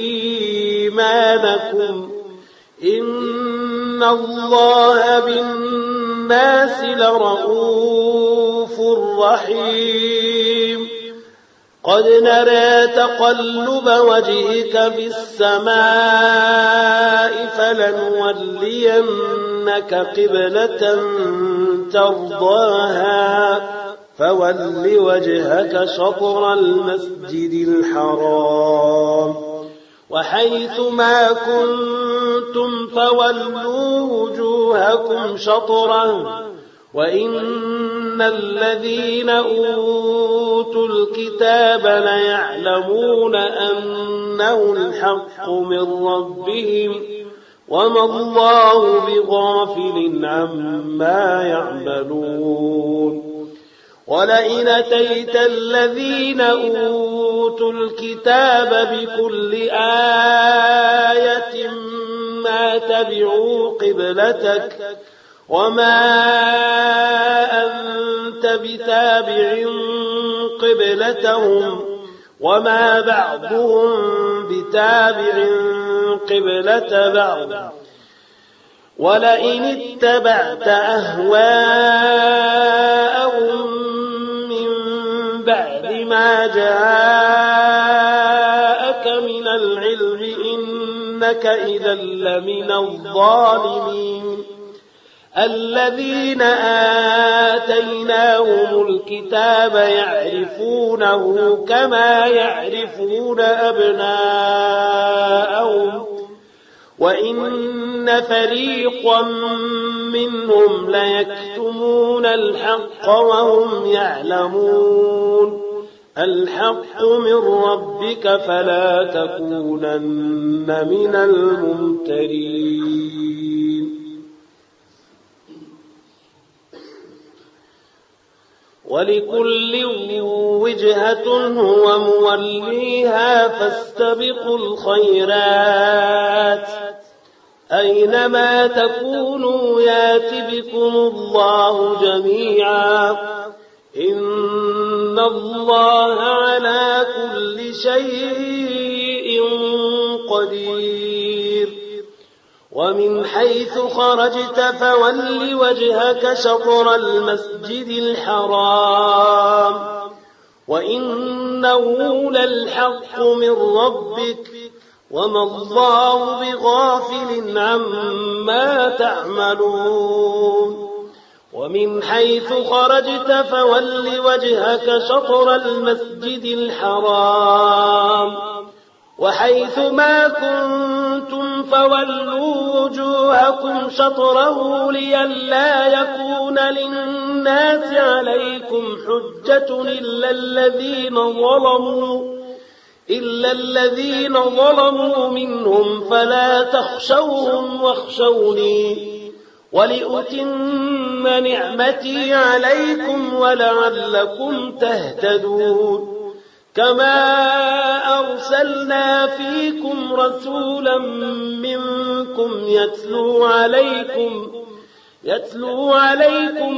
إيمانكم إن الله بالناس لرؤوف رحيم. قد نرى تقلب وجهك في السماء فلنولينك قبلة ترضاها فول وجهك شطر المسجد الحرام وحيث ما كنتم فولوا وجوهكم شطره وإن الذين أوتوا الكتاب ليعلمون أنه الحق من ربهم وما الله بغافل عما يعملون. ولئن أتيت الذين أوتوا الكتاب بكل آية ما تبعوا قبلتك وما أنت بتابع قبلتهم وما بعضهم بتابع قبلة بعض ولئن اتبعت أهواءهم من بعد ما جاءك من العلم إنك إذا لمن الظالمين. الذين آتيناهم الكتاب يعرفونه كما يعرفون أبناءهم وإن فريقا منهم ليكتمون الحق وهم يعلمون. الحق من ربك فلا تكونن من الممترين. ولكل وجهة هو موليها فاستبقوا الخيرات أينما تكونوا يات بكم الله جميعا إن الله على كل شيء قدير. ومن حيث خرجت فول وجهك شطر المسجد الحرام وإنه للحق من ربك وما الله بغافل عما تعملون. ومن حيث خرجت فول وجهك شطر المسجد الحرام وحيث ما كنتم فولوا وجوهكم شطره لئلا يكون للناس عليكم حجة إلا الذين ظلموا إلا الذين ظلموا منهم فلا تخشوهم واخشوني ولأتم نعمتي عليكم ولعلكم تهتدون كما أرسلنا فيكم رسولا منكم يتلو عليكم يتلو عليكم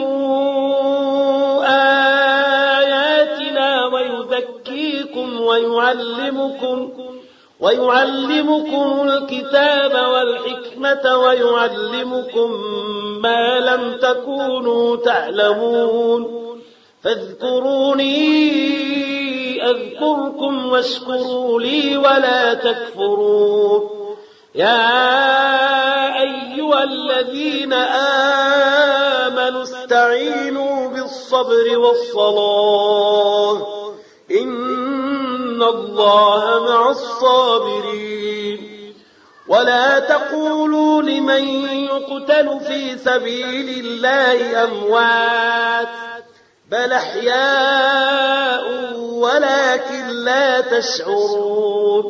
آياتنا ويزكيكم ويعلمكم ويعلمكم الكتاب والحكمة ويعلمكم ما لم تكونوا تعلمون فاذكروني أذكركم واشكروا لي ولا تكفرون يا أيها الذين آمنوا استعينوا بالصبر والصلاة إن الله مع الصابرين ولا تقولوا لمن يقتل في سبيل الله أموات بل أحياء ولكن لا تشعرون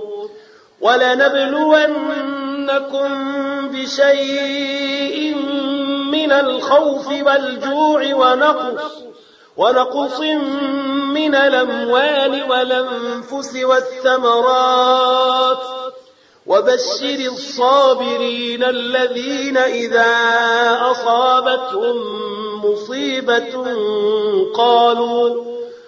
ولنبلونكم بشيء من الخوف والجوع ونقص ونقص من الأموال والأنفس والثمرات وبشر الصابرين الذين إذا أصابتهم مصيبة قالوا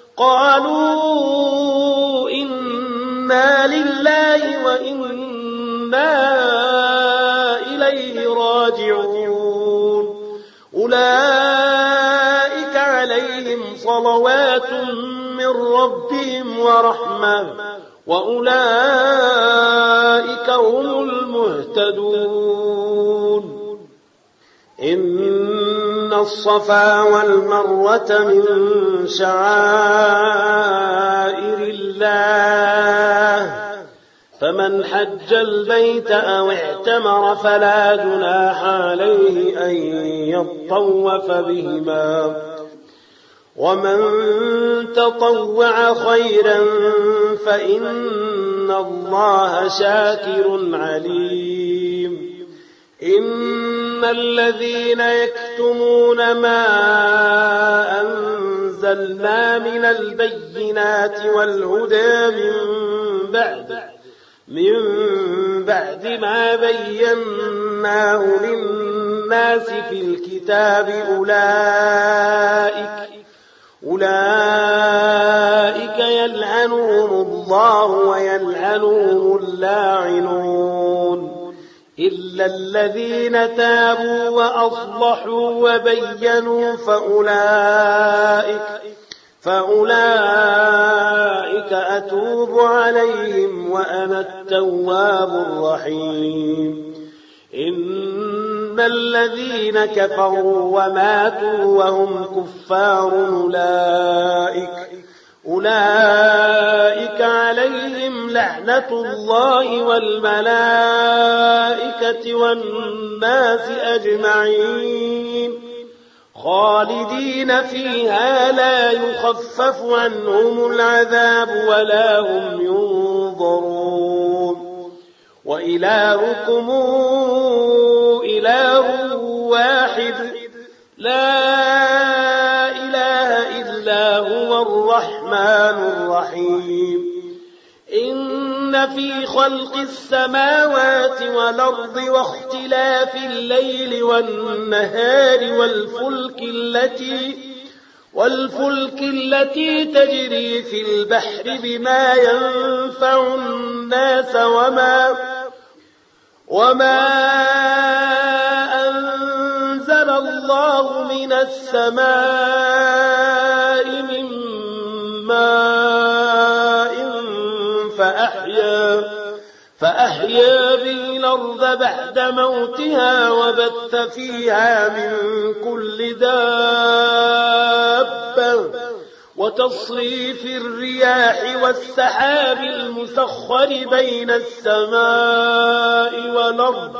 قالوا إنا لله وإنا إليه راجعون أولئك عليهم صلوات من ربهم ورحمة وأولئك هم المهتدون إن الصفا والمروة من شعائر الله فمن حج البيت أو اعتمر فلا جناح عليه أن يطوف بهما ومن تطوع خيرا فإن الله شاكر عليم إن الذين يكتمون ما أنزلنا من البينات والهدى من بعد من بعد ما بيناه للناس في الكتاب أولئك أولئك يلعنهم الله ويلعنهم اللاعنون إلا الذين تابوا وأصلحوا وبينوا فأولئك فأولئك أتوب عليهم وأنا التواب الرحيم إن الذين كفروا وماتوا وهم كفار أولئك أولئك عليهم لعنة الله والملائكة والناس أجمعين خالدين فيها لا يخفف عنهم العذاب ولا هم ينظرون وإلهكم إله واحد لا إله إلا هو الرحمن الرحيم إن في خلق السماوات والأرض واختلاف الليل والنهار والفلك التي والفلك التي تجري في البحر بما ينفع الناس وما وما أنزل الله من السماء من ماء فأحيا فأحيا به الأرض بعد موتها وبث فيها من كل دابة وتصريف الرياح والسحاب المسخر بين السماء والأرض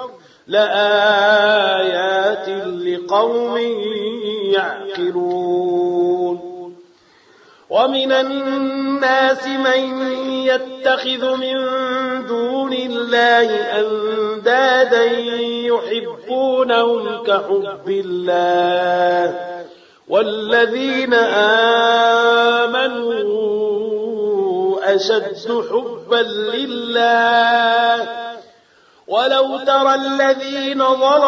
لآيات لقوم يعقلون ومن الناس من يتخذ من دون الله أندادا يحبونهم كحب الله والذين آمنوا أشد حبا لله ولو ترى الذين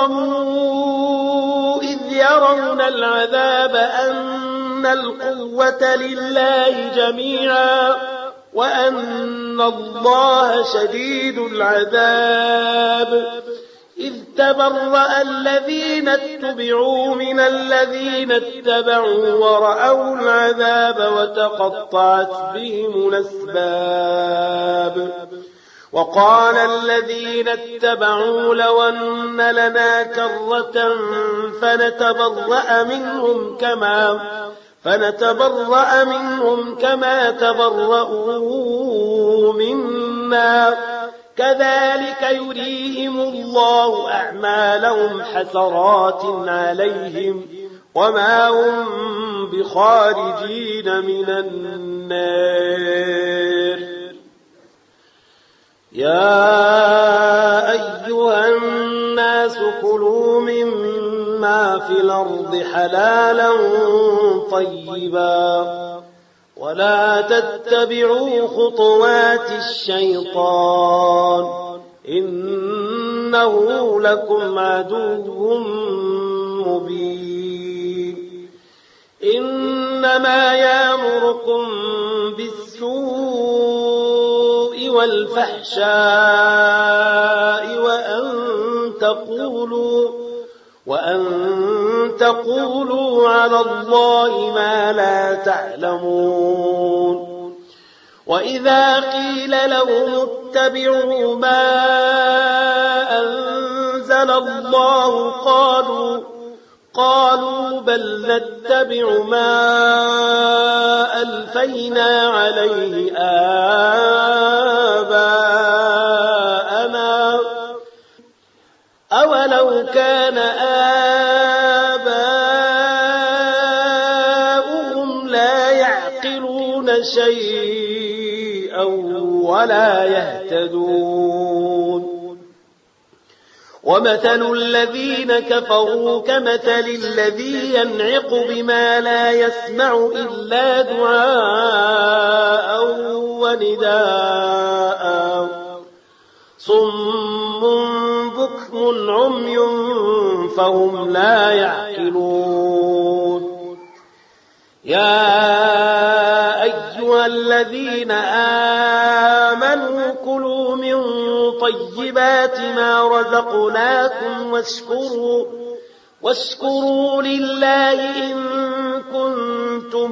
ظلموا إذ يرون العذاب أن القوة لله جميعا وأن الله شديد العذاب إذ تبرأ الذين اتبعوا من الذين اتبعوا ورأوا العذاب وتقطعت بهم الأسباب وقال الذين اتبعوا لو أن لنا كرة فنتبرأ منهم كما فنتبرأ منهم كما تبرؤوا منا كذلك يريهم الله أعمالهم حسرات عليهم وما هم بخارجين من النار. يا أيها الناس كلوا مما في الأرض حلالا طيبا ولا تتبعوا خطوات الشيطان إنه لكم عدو مبين. إنما يأمركم بالسوء والفحشاء وأن تقولوا وأن تقولوا على الله ما لا تعلمون. وإذا قيل لهم اتبعوا ما أنزل الله قالوا قالوا بل نتبع ما ألفينا عليه آباءنا أولو كان آباؤهم لا يعقلون شيئا ولا يهتدون. ومثل الذين كفروا كمثل الذي ينعق بما لا يسمع إلا دعاء ونداء صم بكم عمي فهم لا يعقلون. يا أيها الذين آمنوا كلوا من طيبات ما رزقناكم واشكروا واشكروا لله إن كنتم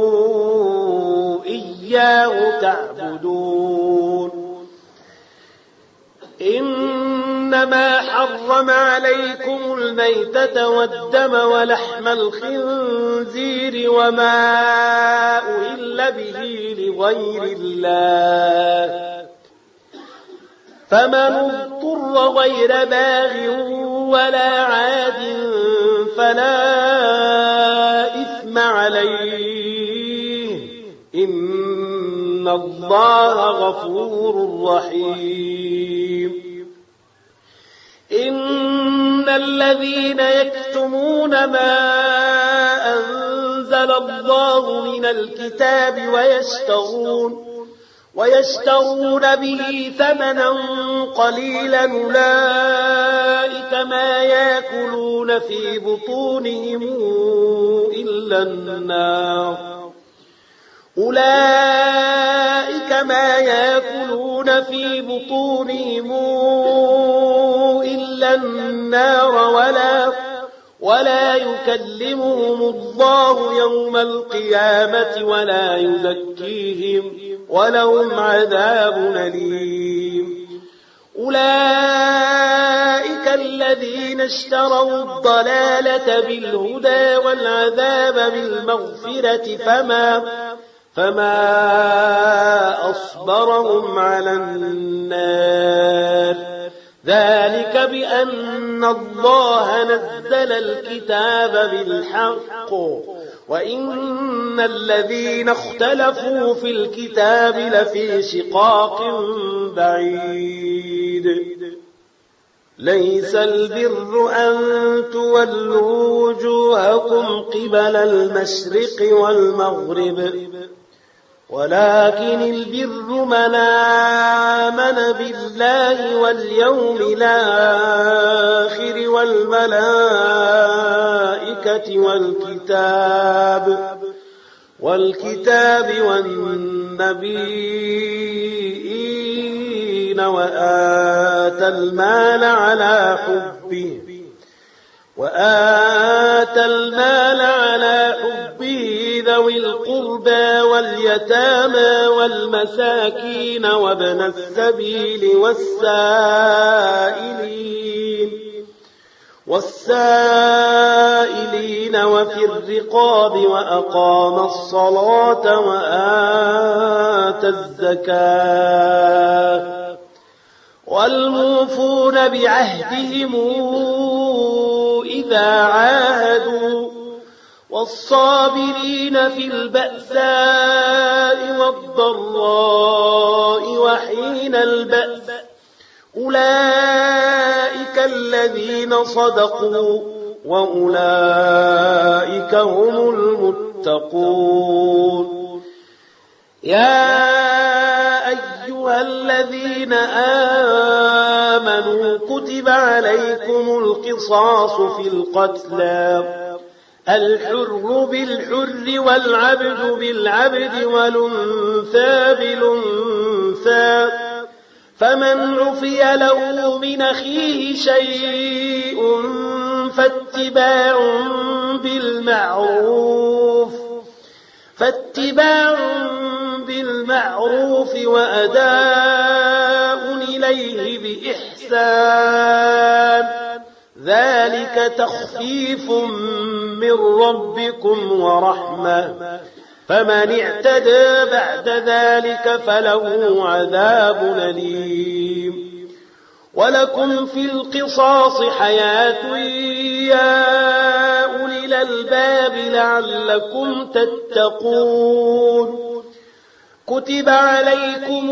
إياه تعبدون. إنما حرم عليكم الميتة والدم ولحم الخنزير وما أهل به لغير الله فمن اضطر غير باغ ولا عاد فلا إثم عليه إن الله غفور رحيم. إن الذين يكتمون ما أنزل الله من الكتاب ويشترون ويشترون به ثمنا قليلا أولئك ما يأكلون في بطونهم إلا النار أولئك ما يأكلون في بطونهم إلا النار ولا ولا يكلمهم الله يوم القيامة ولا يزكيهم ولهم عذاب أليم. أولئك الذين اشتروا الضلالة بالهدى والعذاب بالمغفرة فما فما أصبرهم على النار ذلك بأن الله نزل الكتاب بالحق وإن الذين اختلفوا في الكتاب لفي شقاق بعيد ليس البر أن تولوا وجوهكم قبل المشرق والمغرب ولكن البر من آمن بالله واليوم الآخر والملائكة والكتاب والكتاب والنبيين وآتى المال على حبه وآتى المال على حبه ذوي القربى واليتامى والمساكين وابن السبيل والسائلين والسائلين وفي الرقاب وأقام الصلاة وآتى الزكاة والموفون بعهدهم إذا عاهدوا والصابرين في البأساء والضراء وحين البأس أولئك الذين صدقوا وأولئك هم المتقون. يا أيها الذين آمنوا كتب عليكم القصاص في القتلى الحر بالحر والعبد بالعبد والأنثى بالأنثى فمن عفي له من أخيه شيء فاتباع بالمعروف فاتباع بالمعروف وأداء إليه بإحسان ذلك تخفيف من ربكم ورحمة فمن اعتدى بعد ذلك فله عذاب أليم. ولكم في القصاص حياة يا أولي الألباب لعلكم تتقون. كتب عليكم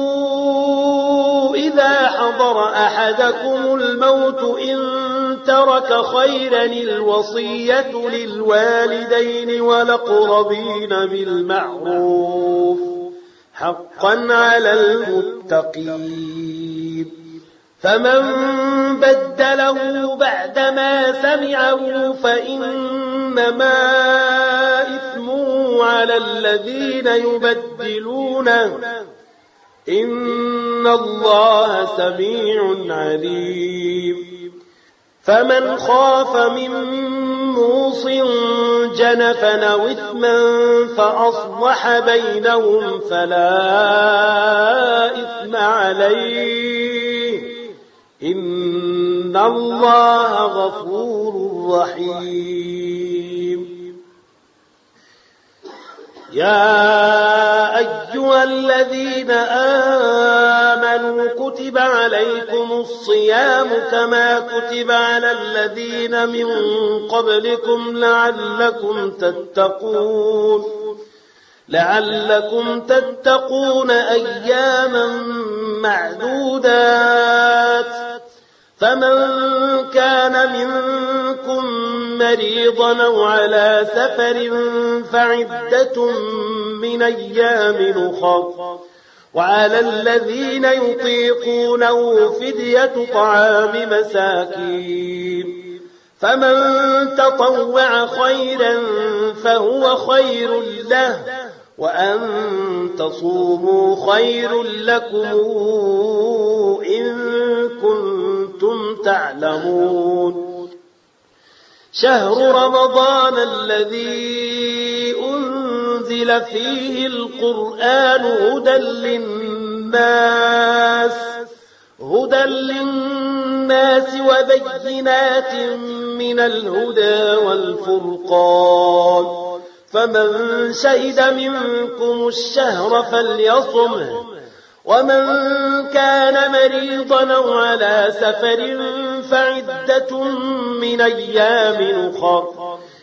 إذا حضر أحدكم الموت إن ترك خيرا الوصية للوالدين والأقربين بالمعروف حقا على المتقين. فمن بدله بعدما سمعه فإنما إثمه على الذين يبدلونه إن الله سميع عليم. فمن خاف من موص جنفا أو إثما فأصلح بينهم فلا إثم عليه إن الله غفور رحيم. يا أيها الذين آمنوا كتب عليكم الصيام كما كتب على الذين من قبلكم لعلكم تتقون لعلكم تتقون أياما معدودات. فمن كان منكم مريضا أو على سفر فعدة من أيام أخر وعلى الذين يطيقونه فدية طعام مساكين فمن تطوع خيرا فهو خير له وأن تصوموا خير لكم إن كنتم تعلمون. شهر رمضان الذي أنزل فيه القرآن هدى للناس هدى للناس وبينات من الهدى والفرقان فمن شهد منكم الشهر فليصمه ومن كان مريضا أو على سفر فعدة من أيام أخر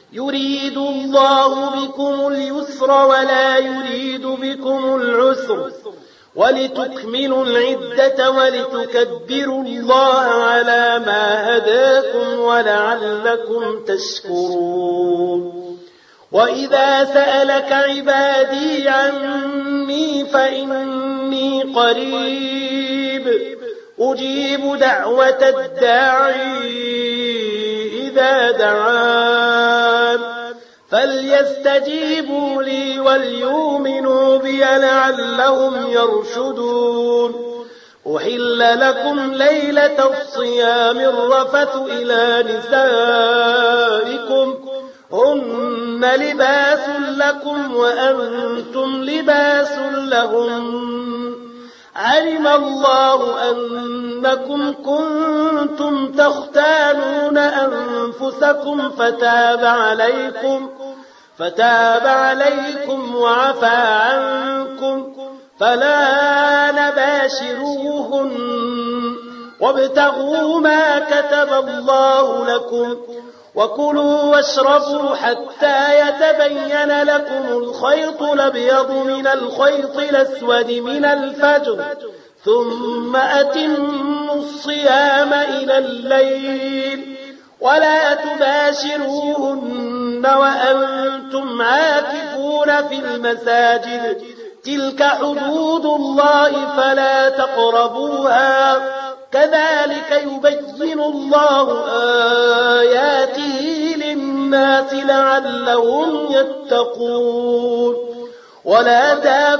يريد الله بكم اليسر ولا يريد بكم العسر ولتكملوا العدة ولتكبروا الله على ما هداكم ولعلكم تشكرون وإذا سألك عبادي عني فإني قريب أجيب دعوة الداعي إذا دعان فليستجيبوا لي وليؤمنوا بي لعلهم يرشدون أحل لكم ليلة الصيام الرفث إلى نسائكم هن لباس لكم وأنتم لباس لهم علم الله أنكم كنتم تختانون أنفسكم فتاب عليكم فتاب عليكم وعفى عنكم فلا نباشروهن وابتغوا ما كتب الله لكم وكلوا واشربوا حتى يتبين لكم الخيط الأبيض من الخيط الأسود من الفجر ثم أتموا الصيام إلى الليل ولا تباشروهن وأنتم عاكفون في المساجد تلك حدود الله فلا تقربوها كذلك يبين الله آياته للناس لعلهم يتقون ولا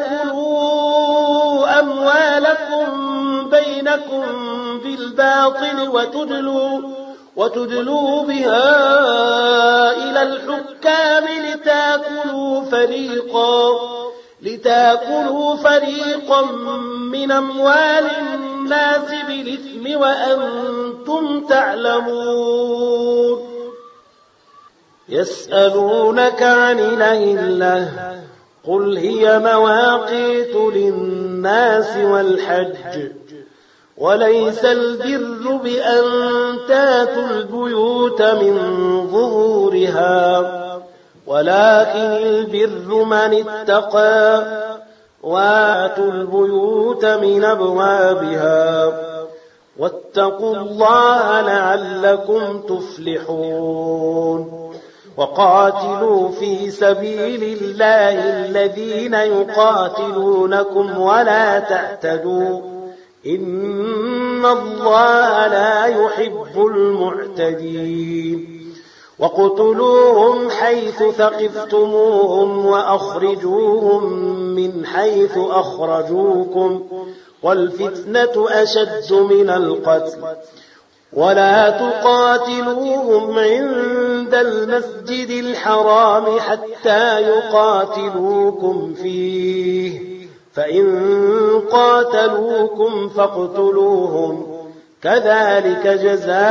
تأكلوا أموالكم بينكم بالباطل وتدلوا, وتدلوا بها إلى الحكام لتأكلوا فريقا لتأكلوا فريقا من أموال الناس بالإثم وأنتم تعلمون يسألونك عن الأهلة قل هي مواقيت للناس والحج وليس البر بأن تاتوا البيوت من ظهورها ولكن البر من اتقى وآتوا البيوت من أبوابها واتقوا الله لعلكم تفلحون وقاتلوا في سبيل الله الذين يقاتلونكم ولا تعتدوا إن الله لا يحب المعتدين وقتلوهم حيث ثقفتموهم وأخرجوهم من حيث أخرجوكم والفتنة أشد من القتل ولا تقاتلوهم عند المسجد الحرام حتى يقاتلوكم فيه فإن قاتلوكم فاقتلوهم كذلك جزاء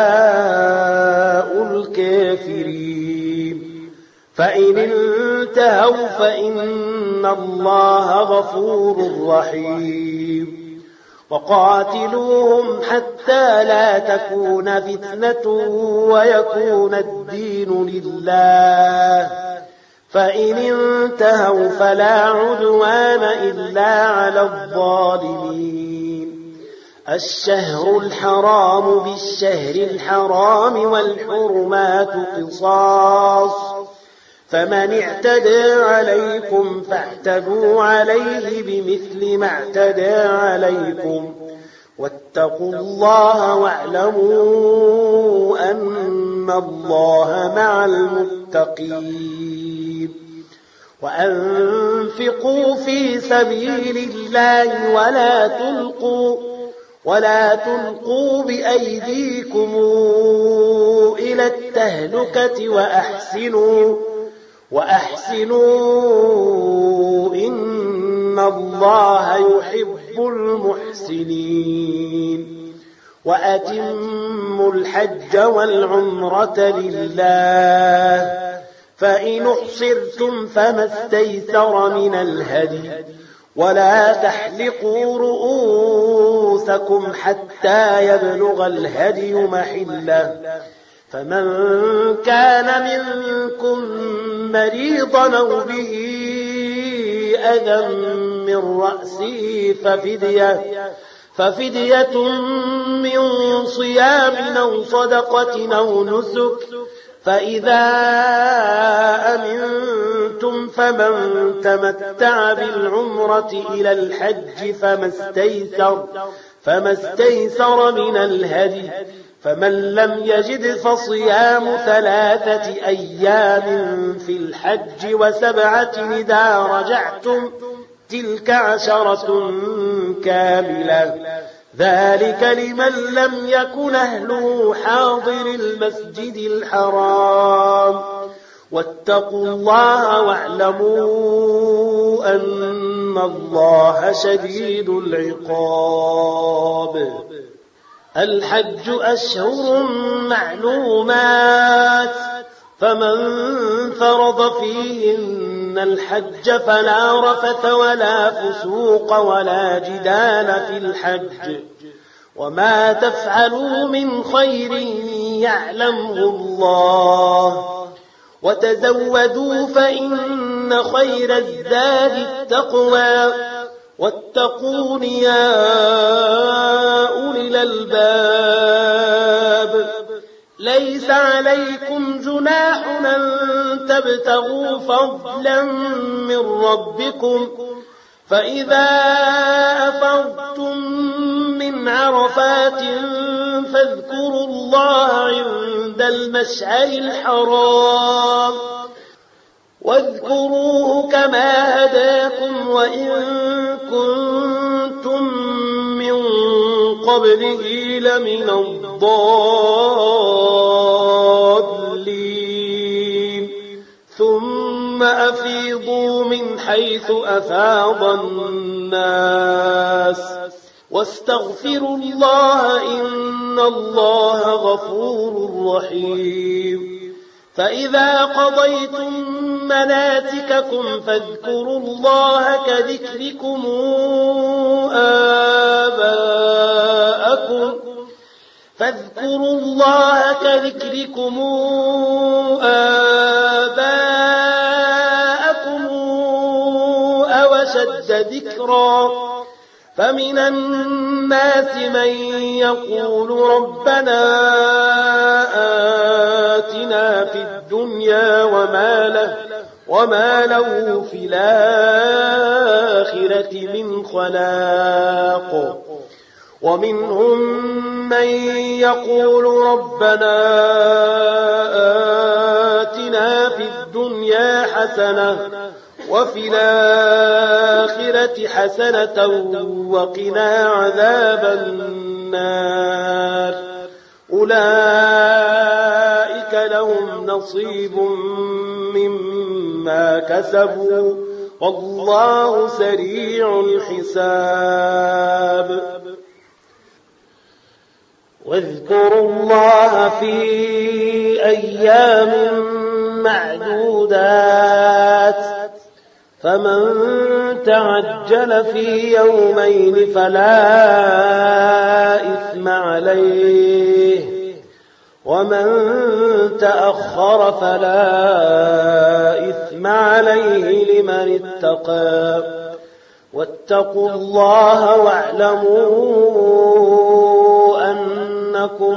الكافرين فإن انتهوا فإن الله غفور رحيم وقاتلوهم حتى لا تكون فتنة ويكون الدين لله فإن انتهوا فلا عدوان إلا على الظالمين الشهر الحرام بالشهر الحرام والحرمات قصاص فمن اعتدى عليكم فاعتدوا عليه بمثل ما اعتدى عليكم واتقوا الله واعلموا أن الله مع المتقين وأنفقوا في سبيل الله ولا تلقوا ولا تلقوا بأيديكم إلى التهلكة وأحسنوا وأحسنوا إن الله يحب المحسنين وأتموا الحج والعمرة لله فإن احصرتم فما استيسر من الهدي ولا تحلقوا رؤوسكم حتى يبلغ الهدي محله فمن كان منكم مريضا أو به أذى من رأسه ففدية, ففدية من صيام أو صدقة أو نسك، فإذا أمنتم فمن تمتع بالعمرة إلى الحج فما استيسر, فما استيسر من الهدي، فمن لم يجد فصيام ثلاثة أيام في الحج وسبعة إذا رجعتم، تلك عشرة كاملة، ذلك لمن لم يكن أهله حاضر المسجد الحرام. واتقوا الله واعلموا أن الله شديد العقاب. الحج أشهر معلومات، فمن فرض فيهن الحج فلا رفث ولا فسوق ولا جدال في الحج، وما تفعلوا من خير يعلمه الله، وتزودوا فإن خير الزاد التقوى، واتقون يا أولي الألباب. ليس عليكم جناح أن تبتغوا فضلا من ربكم، فإذا أفضتم من عرفات فاذكروا الله عند المشعر الحرام، واذكروه كما هداكم وإن كنتم من قبله لمن الضالين. ثم أفيضوا من حيث أفاض الناس واستغفروا الله إن الله غفور رحيم. فإذا قضيتم مناسككم فاذكروا الله كذكركم آباءكم فاذكروا الله كذكركم آباءكم أو أشد ذكرا. فمن الناس من يقول ربنا آتنا في الدنيا وما له, وما له في الآخرة من خلاق. ومنهم من يقول ربنا آتنا في الدنيا حسنة وفي الآخرة حسنة وقنا عذاب النار. أولئك لهم نصيب مما كسبوا والله سريع الحساب. واذكروا الله في أيام معدودات، فمن تعجل في يومين فلا إثم عليه، ومن تأخر فلا إثم عليه لمن اتقى. واتقوا الله واعلموا أنكم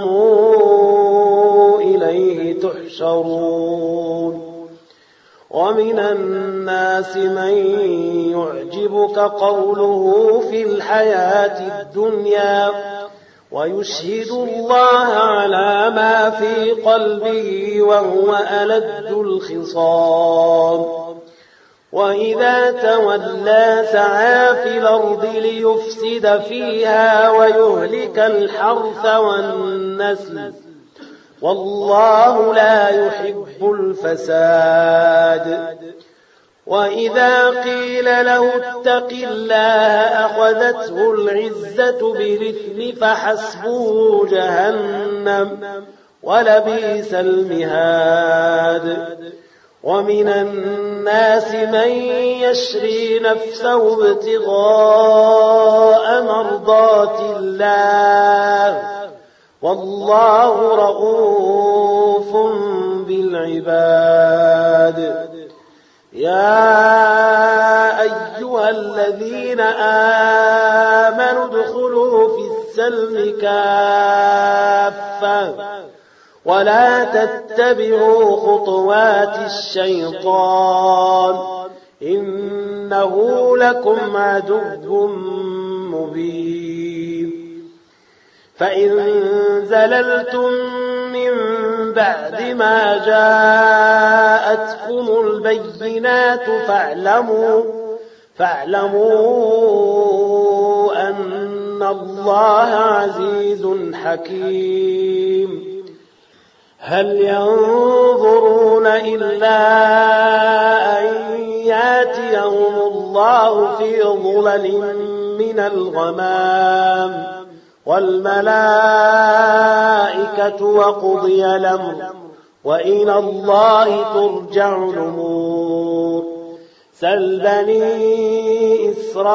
إليه تحشرون. ومن الناس من يعجبك قوله في الحياة الدنيا ويشهد الله على ما في قلبه وهو ألد الخصام. وإذا تولى سعى في الأرض ليفسد فيها ويهلك الحرث والنسل والله لا يحب الفساد. وإذا قيل له اتق الله أخذته العزة بالإثم فحسبه جهنم ولبئس المهاد. ومن الناس من يشري نفسه ابتغاء مرضات الله والله رؤوف بالعباد. يا أيها الذين آمنوا ادخلوا في السلم كافة ولا تتبعوا خطوات الشيطان إنه لكم عدو مبين. فإن زللتم من بعد ما جاءتكم البينات فاعلموا, فاعلموا أن الله عزيز حكيم. هل ينظرون إلا أن ياتيهم الله في ظلل من الغمام والملائكة وقضي الأمر وإلى الله ترجع الأمور. سل بني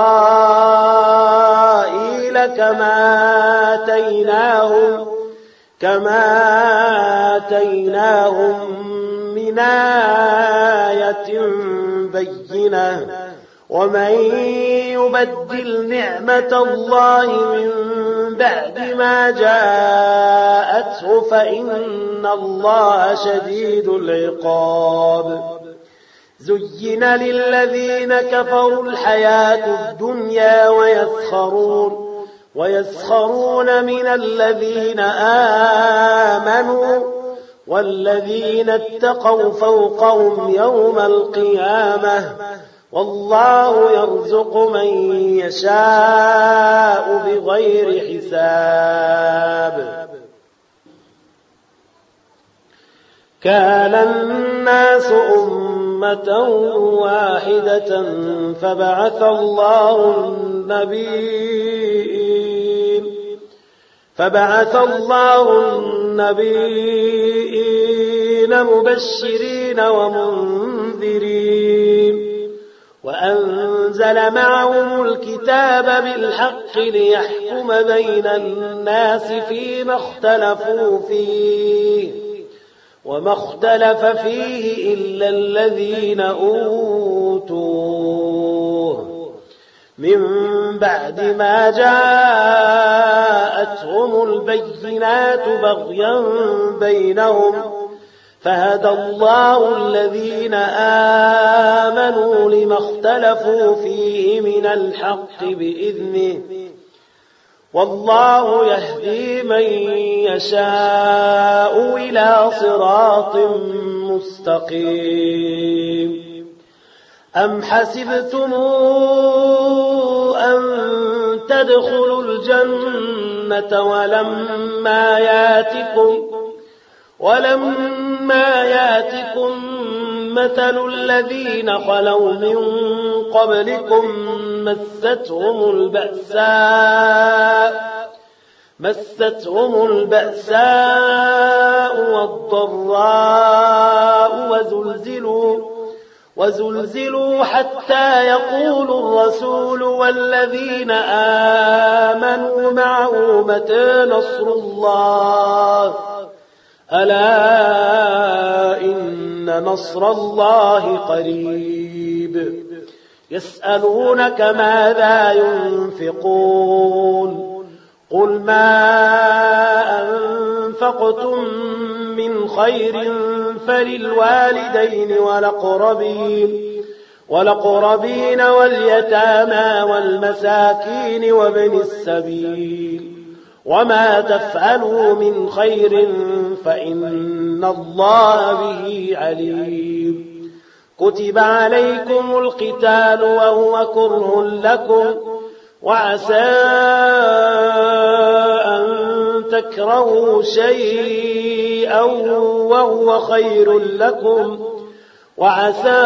إسرائيل كما آتيناهم كما آتيناهم من آية بينة ومن يبدل نعمة الله من بعد ما جاءته فإن الله شديد العقاب. زين للذين كفروا الحياة الدنيا ويسخرون ويسخرون من الذين آمنوا والذين اتقوا فوقهم يوم القيامة والله يرزق من يشاء بغير حساب. كان الناس أمة واحدة فبعث الله النبيين فبعث الله النبيين مبشرين ومنذرين وأنزل معهم الكتاب بالحق ليحكم بين الناس فيما اختلفوا فيه وما اختلف فيه إلا الذين أوتوه من بعد ما جاءتهم البينات بغيا بينهم فهدى الله الذين آمنوا لما اختلفوا فيه من الحق بإذنه والله يهدي من يشاء إلى صراط مستقيم. أم حسبتم أن تدخلوا الجنة ولما ياتكم ولما ياتكم مثل الذين خلوا من قبلكم مستهم البأساء مستهم البأساء والضراء وزلزلوا وزلزلوا حتى يقول الرسول والذين آمنوا معه متى نصر الله ألا إن نصر الله قريب. يسألونك ماذا ينفقون قل ما أنفقتم من خير فللوالدين والأقربين والأقربين واليتامى والمساكين وابن السبيل وما تفعلوا من خير فإن الله به عليم. كتب عليكم القتال وهو كره لكم وعسى أن تكرهوا شيئا وهو خير لكم وعسى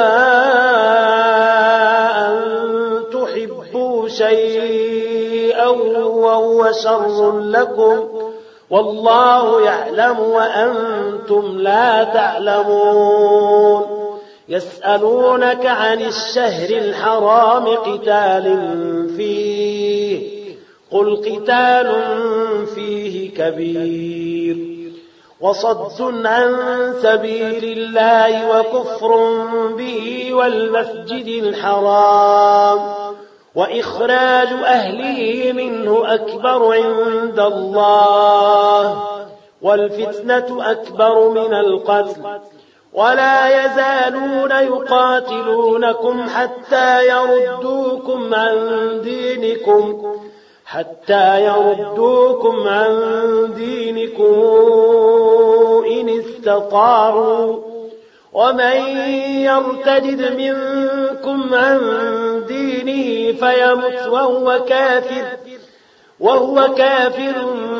أن تحبوا شيئا وهو شر لكم والله يعلم وأنتم لا تعلمون. يسألونك عن الشهر الحرام قتال فيه قل قتال فيه كبير وصد عن سبيل الله وكفر به والمسجد الحرام وإخراج أهله منه أكبر عند الله والفتنة أكبر من القتل ولا يزالون يقاتلونكم حتى يردوكم عن دينكم حتى يردوكم عن دينكم إن استطاعوا ومن يرتد منكم عن دينه فيمت وهو كافر وهو كافر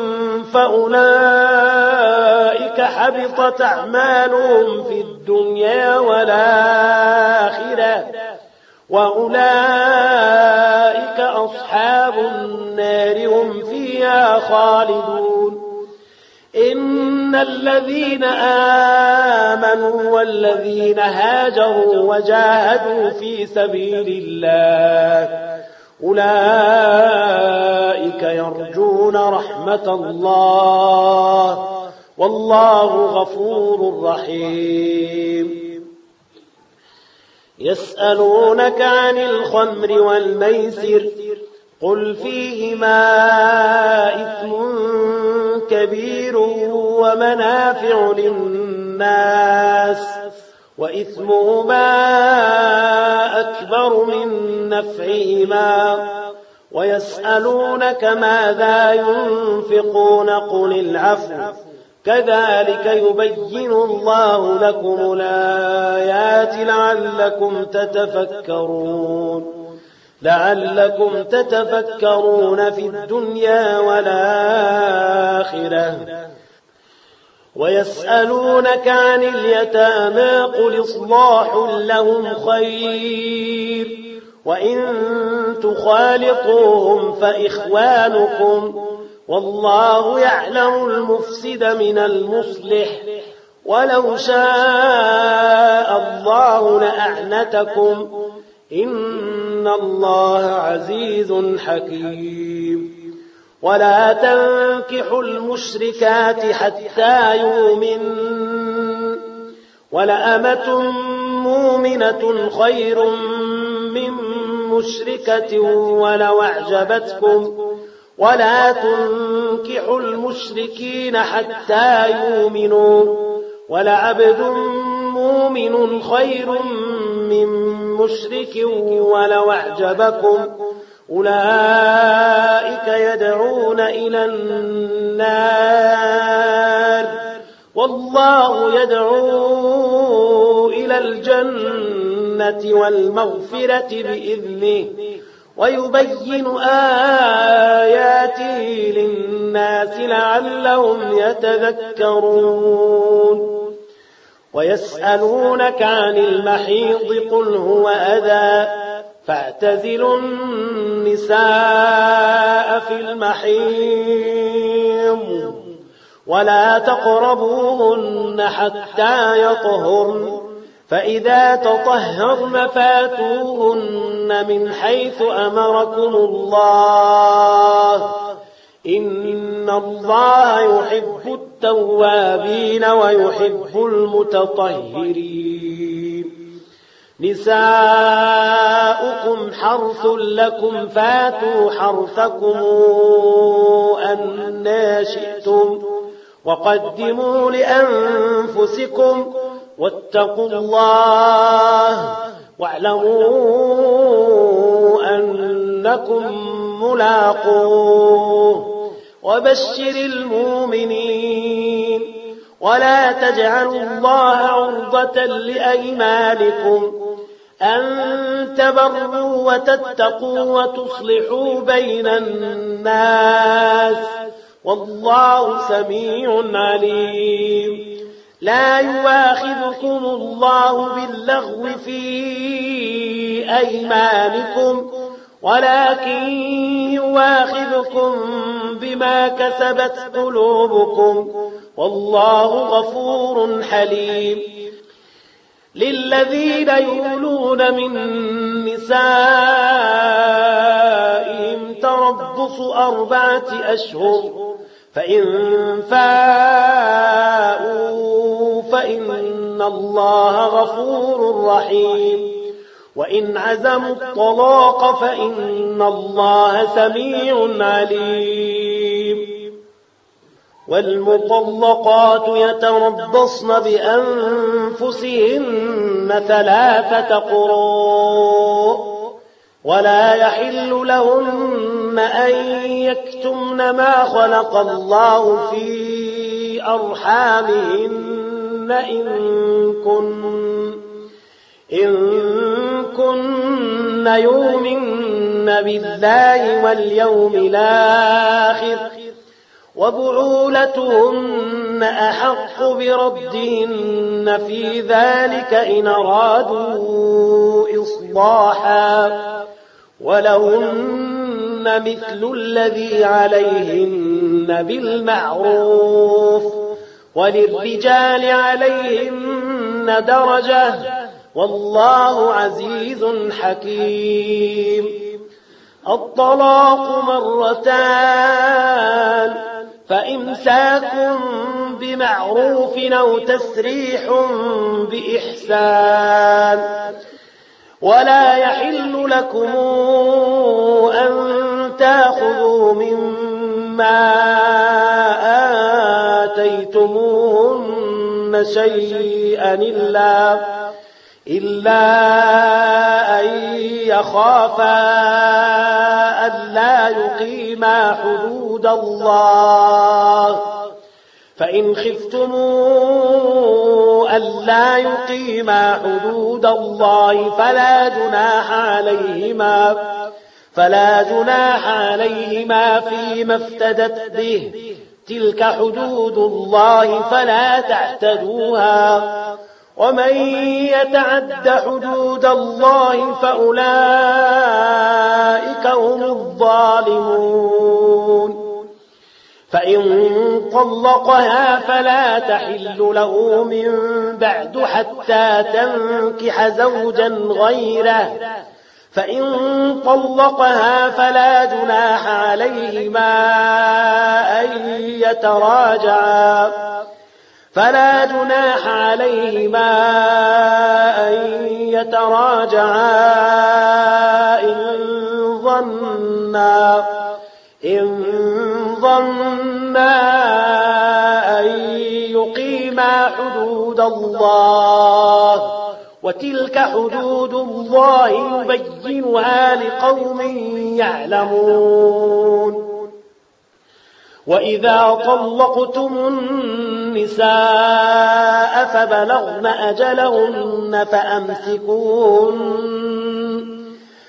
فأولئك حبطت أعمالهم في الدنيا والآخرة وأولئك أصحاب النار هم فيها خالدون إن الذين آمنوا والذين هاجروا وجاهدوا في سبيل الله أولئك يرجون رحمة الله والله غفور رحيم يسألونك عن الخمر والميسر قل فيهما إثم كبير ومنافع للناس وإثمهما أكبر من نفعهما ويسألونك ماذا ينفقون قل العفو كذلك يبين الله لكم الآيات لعلكم تتفكرون لعلكم تتفكرون في الدنيا والآخرة ويسألونك عن اليتامى قل إصلاح لهم خير وإن تخالطوهم فإخوانكم والله يعلم المفسد من المصلح ولو شاء الله لأعنتكم إن الله عزيز حكيم ولا تنكحوا المشركات حتى يؤمنوا ولأمة مؤمنة خير من مشركة ولو أعجبتكم ولا تنكحوا المشركين حتى يؤمنوا ولعبد مؤمن خير من مشرك ولو أعجبكم أولئك يدعون إلى النار والله يدعو إلى الجنة والمغفرة بإذنه ويبين آياته للناس لعلهم يتذكرون ويسألونك عن المحيض قل هو أذى فاعتزلوا النساء في المحيض ولا تقربوهن حتى يطهرن فإذا تطهرن فاتوهن من حيث أمركم الله إن الله يحب التوابين ويحب المتطهرين نساؤكم حرث لكم فاتوا حرثكم أنى شئتم وقدموا لأنفسكم واتقوا الله واعلموا أنكم ملاقوه وبشر المؤمنين ولا تجعلوا الله عرضة لأيمانكم أن تبروا وتتقوا وتصلحوا بين الناس والله سميع عليم لا يواخذكم الله باللغو في أيمانكم ولكن يواخذكم بما كسبت قلوبكم والله غفور حليم للذين يولون من نسائهم تربص الأنفس أربعة أشهر فإن فاءوا فإن الله غفور رحيم وإن عزموا الطلاق فإن الله سميع عليم والمطلقات يتربصن بأنفسهن ثلاثة قروء ولا يحل لهن أن يكتمن ما خلق الله في أرحامهن إن كن إن كن يؤمن بالله واليوم الآخر وبعولتهن أحق بردهن في ذلك إن أرادوا إصلاحا ولهن مثل الذي عليهن بالمعروف وللرجال عليهن درجة والله عزيز حكيم الطلاق مرتان فإمساك بمعروف أو تسريح بإحسان ولا يحل لكم أن تأخذوا مما آتيتموهن شيئا إلا إلا أن يخافا ألا يقيما حدود الله فإن خفتموا ألا يقيما حدود الله فلا جناح عليهما فلا جناح عليهما فيما افتدت به تلك حدود الله فلا تعتدوها ومن يتعد حدود الله فأولئك هم الظالمون فإن طلقها فلا تحل له من بعد حتى تنكح زوجا غيره فإن طلقها فلا جناح عليهما أن يتراجعا فلا جناح عليهما أن يتراجعا إن ظنا إن ظنا أن يقيما حدود الله وتلك حدود الله يبينها لقوم يعلمون وإذا طلقتم النساء فبلغن أجلهن فأمسكوهن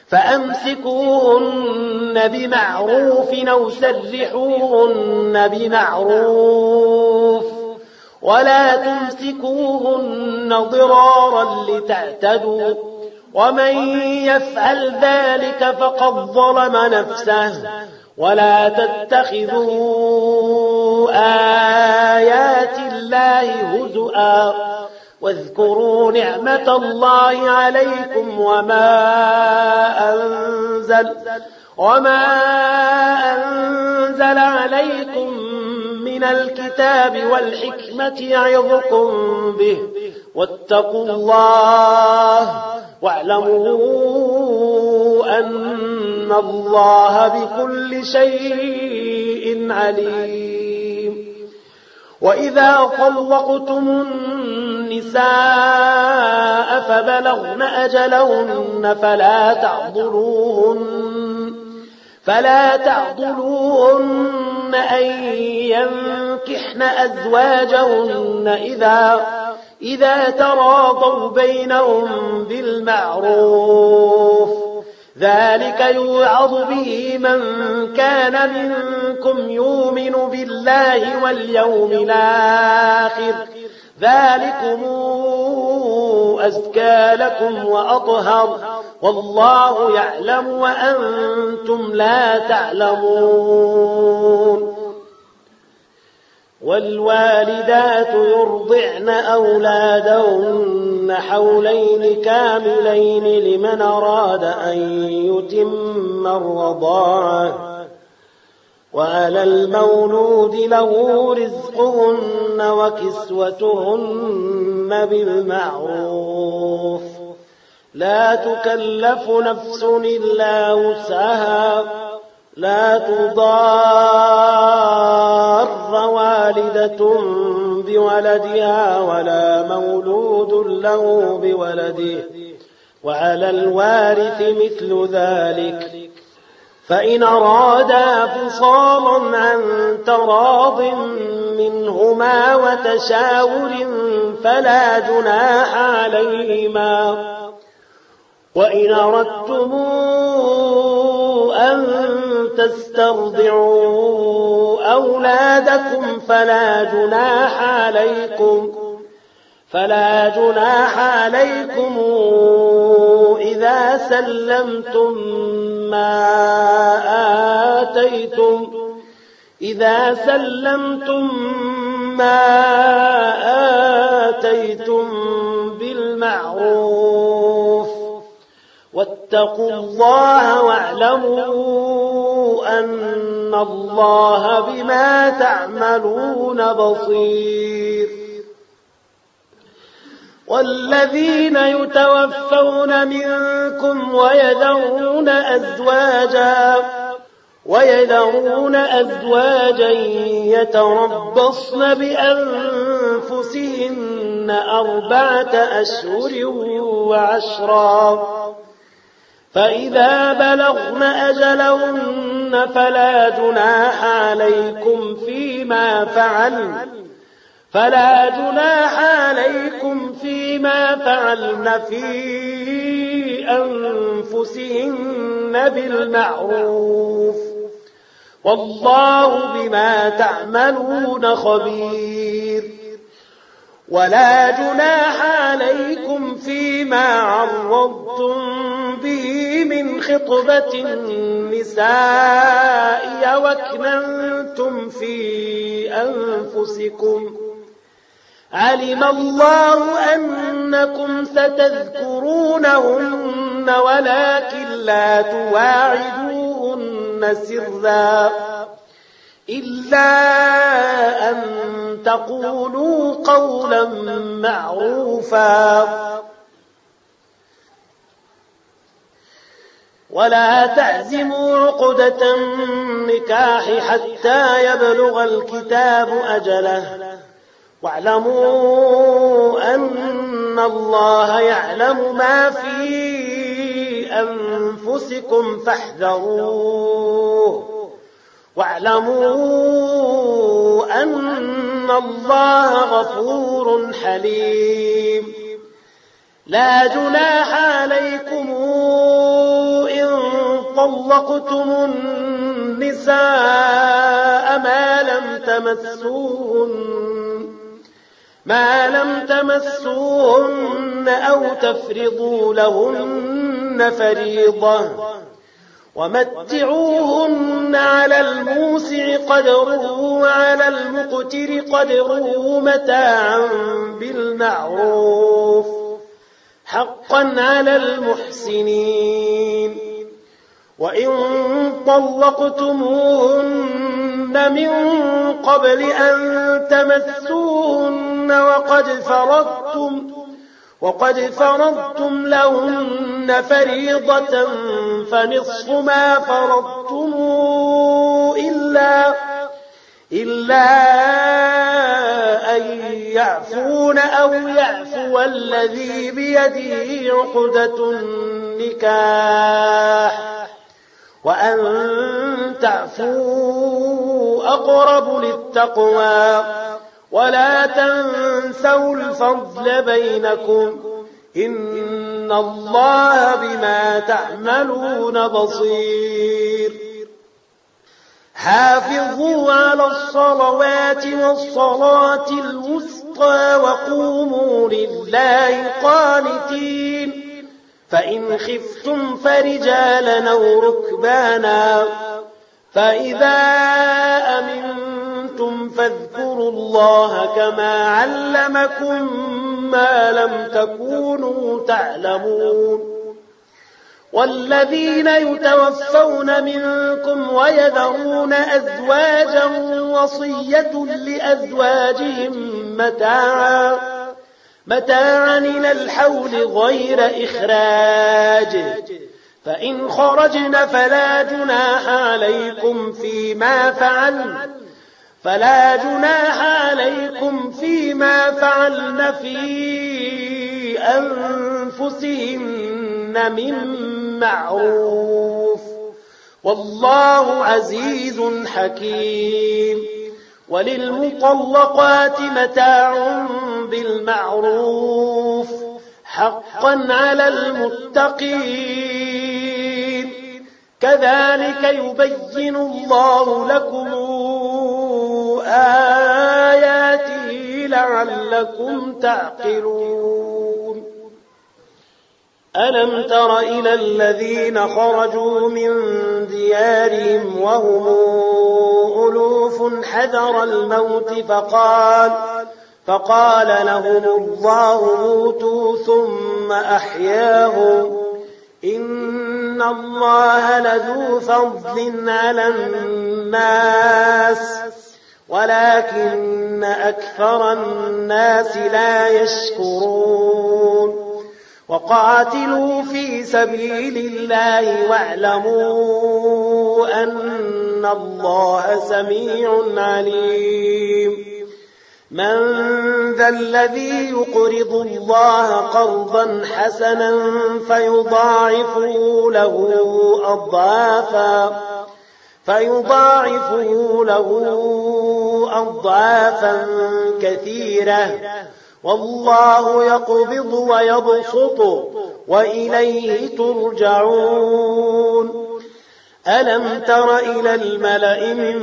فأمسكوهن بمعروف أو سرحوهن بمعروف ولا تمسكوهن ضرارا لتعتدوا ومن يفعل ذلك فقد ظلم نفسه ولا تتخذوا آيات الله هزؤا واذكروا نعمة الله عليكم وما أنزل وما أنزل عليكم من الكتاب والحكمة يعظكم به واتقوا الله واعلموا أن الله بكل شيء عليم وإذا طلقتم النساء فبلغن أجلهن فلا تعضلوهن فلا تعضلوهن أن ينكحن أزواجهن إذا إذا تراضوا بينهم بالمعروف ذلك يوعظ به من كان منكم يؤمن بالله واليوم الآخر ذلكم أزكى لكم وأطهر والله يعلم وأنتم لا تعلمون والوالدات يرضعن أولادهن حولين كاملين لمن أراد أن يتم الرضاعة وعلى المولود له رزقهن وكسوتهن بالمعروف لا تكلف نفس إلا وسعها لا تضار والدة بولدها ولا مولود له بولده وعلى الوارث مثل ذلك فإن أرادا فصالا عن تراض منهما وتشاور فلا جناح عليهما وإن أردتم أن تسترضعوا أولادكم فلا جناح عليكم فلا جناح عليكم إذا سلمتم ما آتيتم إذا سلمتم ما آتيتم بالمعروف واتقوا الله واعلموا أن الله بما تعملون بصير والذين يتوفون منكم ويذرون أزواجا ويذرون أزواجا يتربصن بأنفسهن أربعة أشهر وعشرا فإذا بلغن أجلهن فلا جناح عليكم فيما فعلن فلا جناح عليكم فيما فعلن في أنفسهن بالمعروف والله بما تعملون خبير ولا جناح عليكم فيما عرضتم به من خطبة النساء وأكننتم في أنفسكم علم الله أنكم ستذكرونهن ولكن لا تواعدوهن سرا إلا أن تقولوا قولا معروفا ولا تعزموا عقدة النكاح حتى يبلغ الكتاب أجله واعلموا أن الله يعلم ما في أنفسكم فاحذروه واعلموا أن الله غفور حليم لا جناح عليكم إن طلقتم النساء ما لم تمسوهن ما لم تمسوهن أو تفرضوا لهن فريضة ومتعوهن على الموسع قدره وعلى المقتر قدره متاعا بالمعروف حقا على المحسنين وإن طلقتموهن من قبل أن تمسوهن وقد فرضتم وقد فرضتم لهن فريضة فنصف ما فرضتم إلا إلا أن يعفون أو يعفو الذي بيده عقدة النكاح وأن تعفوا أقرب للتقوى ولا تنسوا الفضل بينكم إن الله بما تعملون بصير حافظوا على الصلوات والصلاة الوسطى وقوموا لله قانتين فإن خفتم فرجالا أو ركبانا فإذا أمنتم فاذكروا الله كما علمكم ما لم تكونوا تعلمون والذين يتوفون منكم ويذرون أزواجا وصية لأزواجهم متاعا متاعا إلى الحول غير إخراج فإن خرجن فلا جناح عليكم فيما فعلن فلا جناح عليكم فيما فعلن في أنفسهن من معروف والله عزيز حكيم وللمطلقات متاع بالمعروف حقا على المتقين كذلك يبين الله لكم آياته لعلكم تعقلون ألم تر إلى الذين خرجوا من ديارهم وهم ألوف حذر الموت فقال فقال لهم الله موتوا ثم أحياهم إن الله لذو فضل على الناس ولكن أكثر الناس لا يشكرون وقاتلوا في سبيل الله واعلموا أن الله سميع عليم من ذا الذي يقرض الله قرضا حسنا فيضاعفه له أضعافا فيضاعفه له أضعافا كثيرة والله يقبض ويبسط وإليه ترجعون ألم تر إلى الملأ من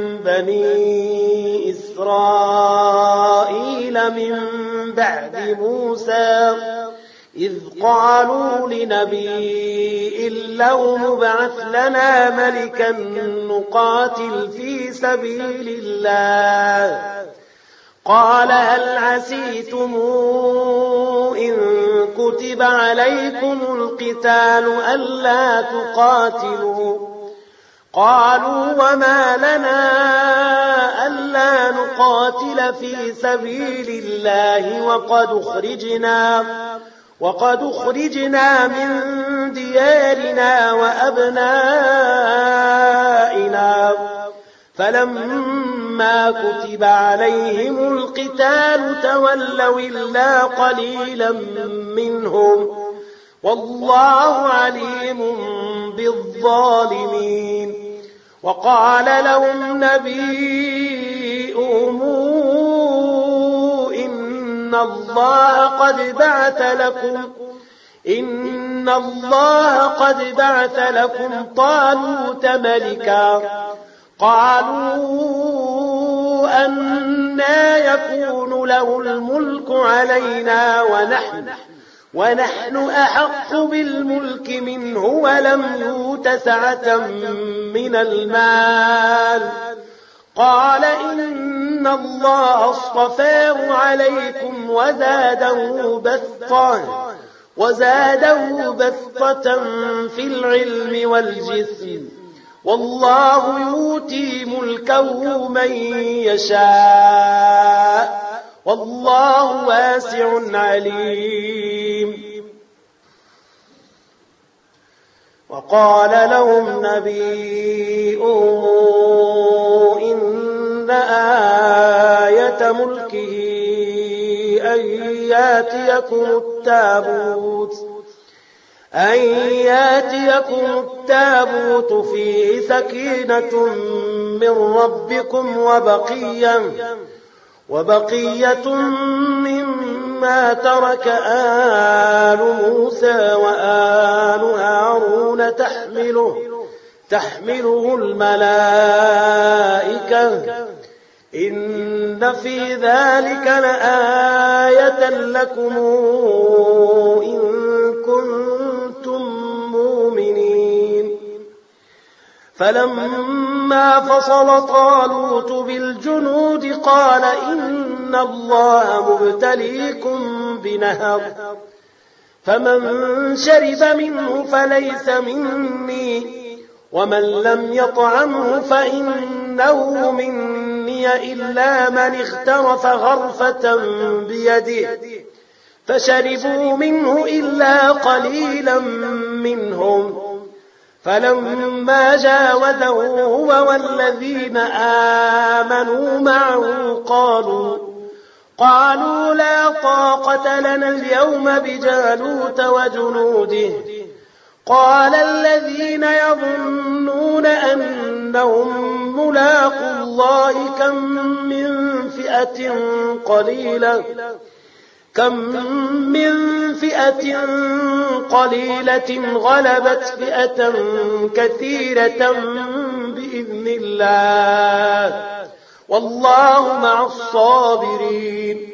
بني إسرائيل من بعد موسى إذ قالوا لنبي له مبعث لنا ملكا نقاتل في سبيل الله قال هل عسيتم إن كتب عليكم القتال ألا تقاتلوا قالوا وما لنا ألا نقاتل في سبيل الله وقد أخرجنا وقد أخرجنا من ديارنا وأبنائنا فلما كتب عليهم القتال تولوا إلا قليلا منهم والله عليم بالظالمين وقال لهم نبيهم إن الله قد بعث لكم إن الله قد بعث لكم طالوت ملكا قالوا أنى يكون له الملك علينا ونحن ونحن أحق بالملك منه ولم يؤت سعة من المال قال إن الله اصطفاه عليكم وزاده بسطة وزاده بسطة في العلم والجسم والله يؤتي ملكه من يشاء والله واسع عليم وقال لهم نبيهم إن آية ملكه أن ياتيكم التابوت أن ياتيكم التابوت فيه سكينة من ربكم وبقية وبقية مما ترك آل موسى وآل هارون تحمله تحمله الملائكة إن في ذلك لآية لكم إن كنتم مؤمنين فلما فصل طالوت بالجنود قال إن الله مبتليكم بنهر فمن شرب منه فليس مني ومن لم يطعمه فإنه مني إلا من اغترف غرفة بيده فشربوا منه إلا قليلا منهم فلما جاوزه هو والذين آمنوا معه قالوا قالوا لا طاقة لنا اليوم بجالوت وجنوده قال الذين يظنون أنهم ملاقوا الله كم من فئة قليلة كم من فئة قليلة غلبت فئة كثيرة بإذن الله والله مع الصابرين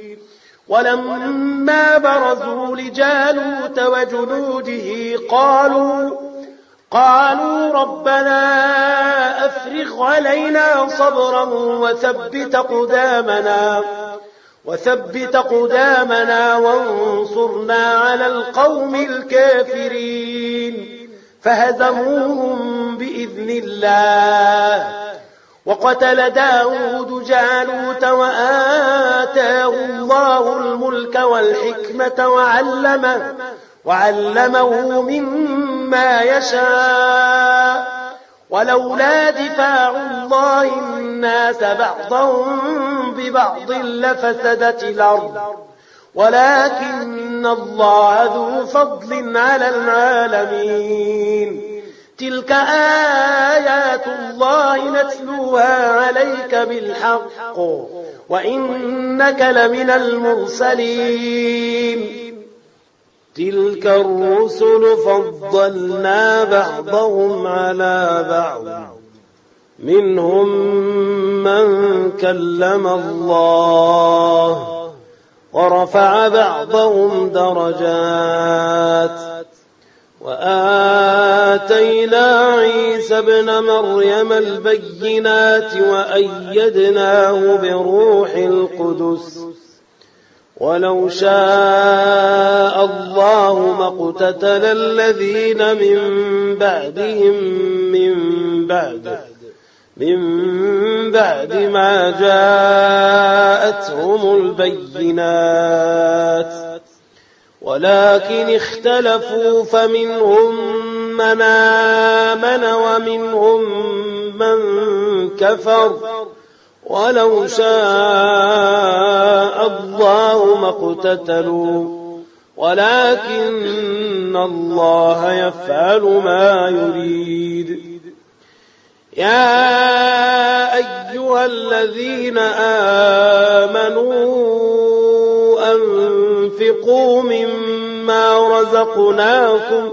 ولما برزوا لجالوت وجنوده قالوا قالوا ربنا أفرغ علينا صبرا وثبت قدامنا وثبت قدامنا وانصرنا على القوم الكافرين فهزموهم بإذن الله وقتل داود جالوت وآتاه الله الملك والحكمة وعلمه, وعلمه مما يشاء ولولا دفاع الله الناس بعضهم ببعض لفسدت الأرض ولكن الله ذو فضل على العالمين تلك آيات الله نتلوها عليك بالحق وإنك لمن المرسلين تلك الرسل فضلنا بعضهم على بعض منهم من كلم الله ورفع بعضهم درجات وآتينا عيسى ابن مريم البينات وأيدناه بروح القدس ولو شاء الله ما اقتتل الذين من بعدهم من بعد من بعد ما جاءتهم البينات ولكن اختلفوا فمنهم من آمن ومنهم من كفر ولو شاء الله ما اقتتلوا ولكن الله يفعل ما يريد يا أيها الذين آمنوا أنفقوا مما رزقناكم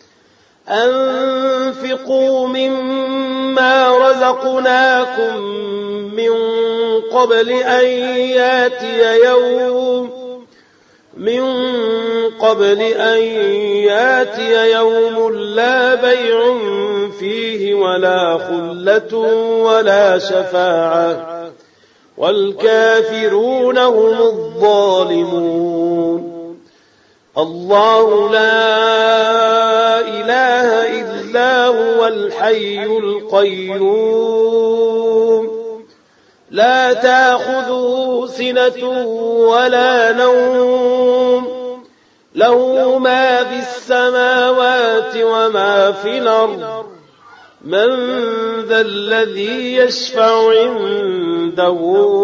أنفقوا مما رزقناكم من قبل أن ياتي يوم من قبل أن ياتي يوم لا بيع فيه ولا خلة ولا شفاعة والكافرون هم الظالمون الله لا إله إلا هو الحي القيوم لا تأخذه سنة ولا نوم له ما في السماوات وما في الأرض من ذا الذي يشفع عنده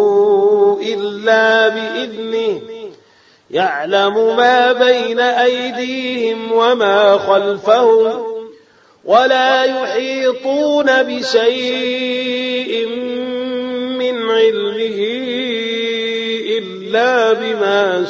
إلا بإذنه يعلم ما بين أيديهم وما خلفهم ولا يحيطون بشيء من علمه إلا بما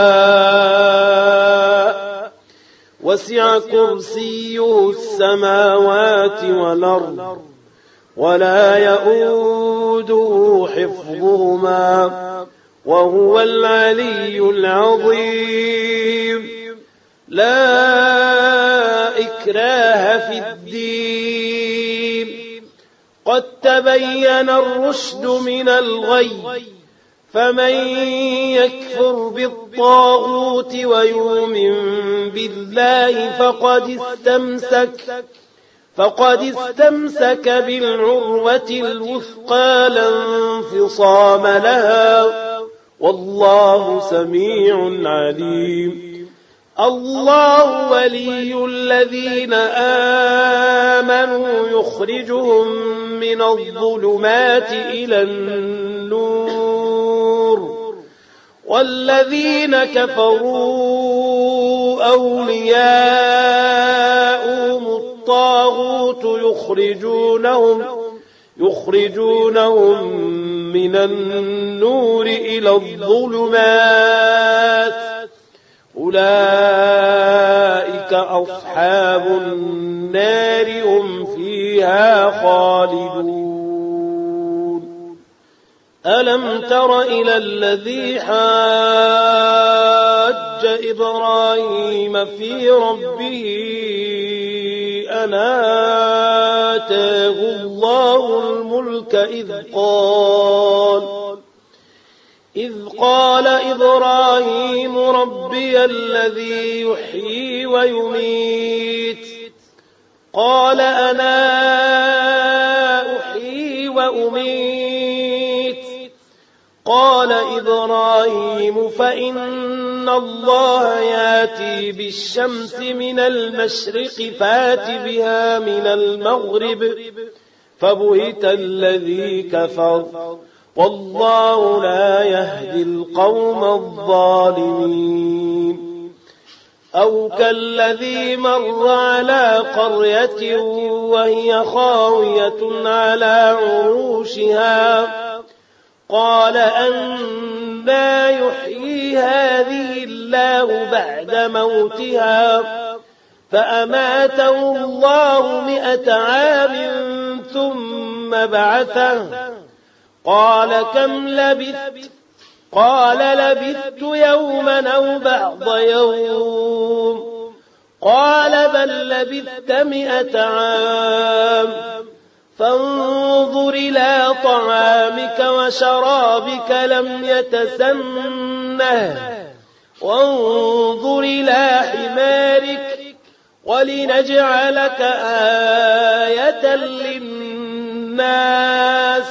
شاء وسع كرسيه السماوات والأرض ولا يؤوده حفظهما وهو العلي العظيم لا إكراه في الدين قد تبين الرشد من الغي فمن يكفر بالطاغوت ويؤمن بالله فقد استمسك فقد استمسك بالعروة الوثقى لا انفصام لها والله سميع عليم. الله ولي الذين آمنوا يخرجهم من الظلمات إلى النور والذين كفروا أولياؤهم الطاغوت يخرجونهم يخرجونهم من النور إلى الظلمات أولئك أصحاب النار هم فيها خالدون. ألم تر إلى الذي حاج إبراهيم في ربه أن آتاه الله الملك إذ قال إذ قال إبراهيم ربي الذي يحيي ويميت قال أنا أحيي وأميت قال إبراهيم فإن الله ياتي بالشمس من المشرق فات بها من المغرب فبهت الذي كفر والله لا يهدي القوم الظالمين. أو كالذي مر على قرية وهي خاوية على عروشها قال أنى يحيي هذه الله بعد موتها فأماته الله مئة عام ثم بعثه قال كم لبثت قال لبثت يوما أو بعض يوم قال بل لبثت مئة عام فانظر إلى طعامك وشرابك لم يتسنه وانظر إلى حمارك ولنجعلك آية للناس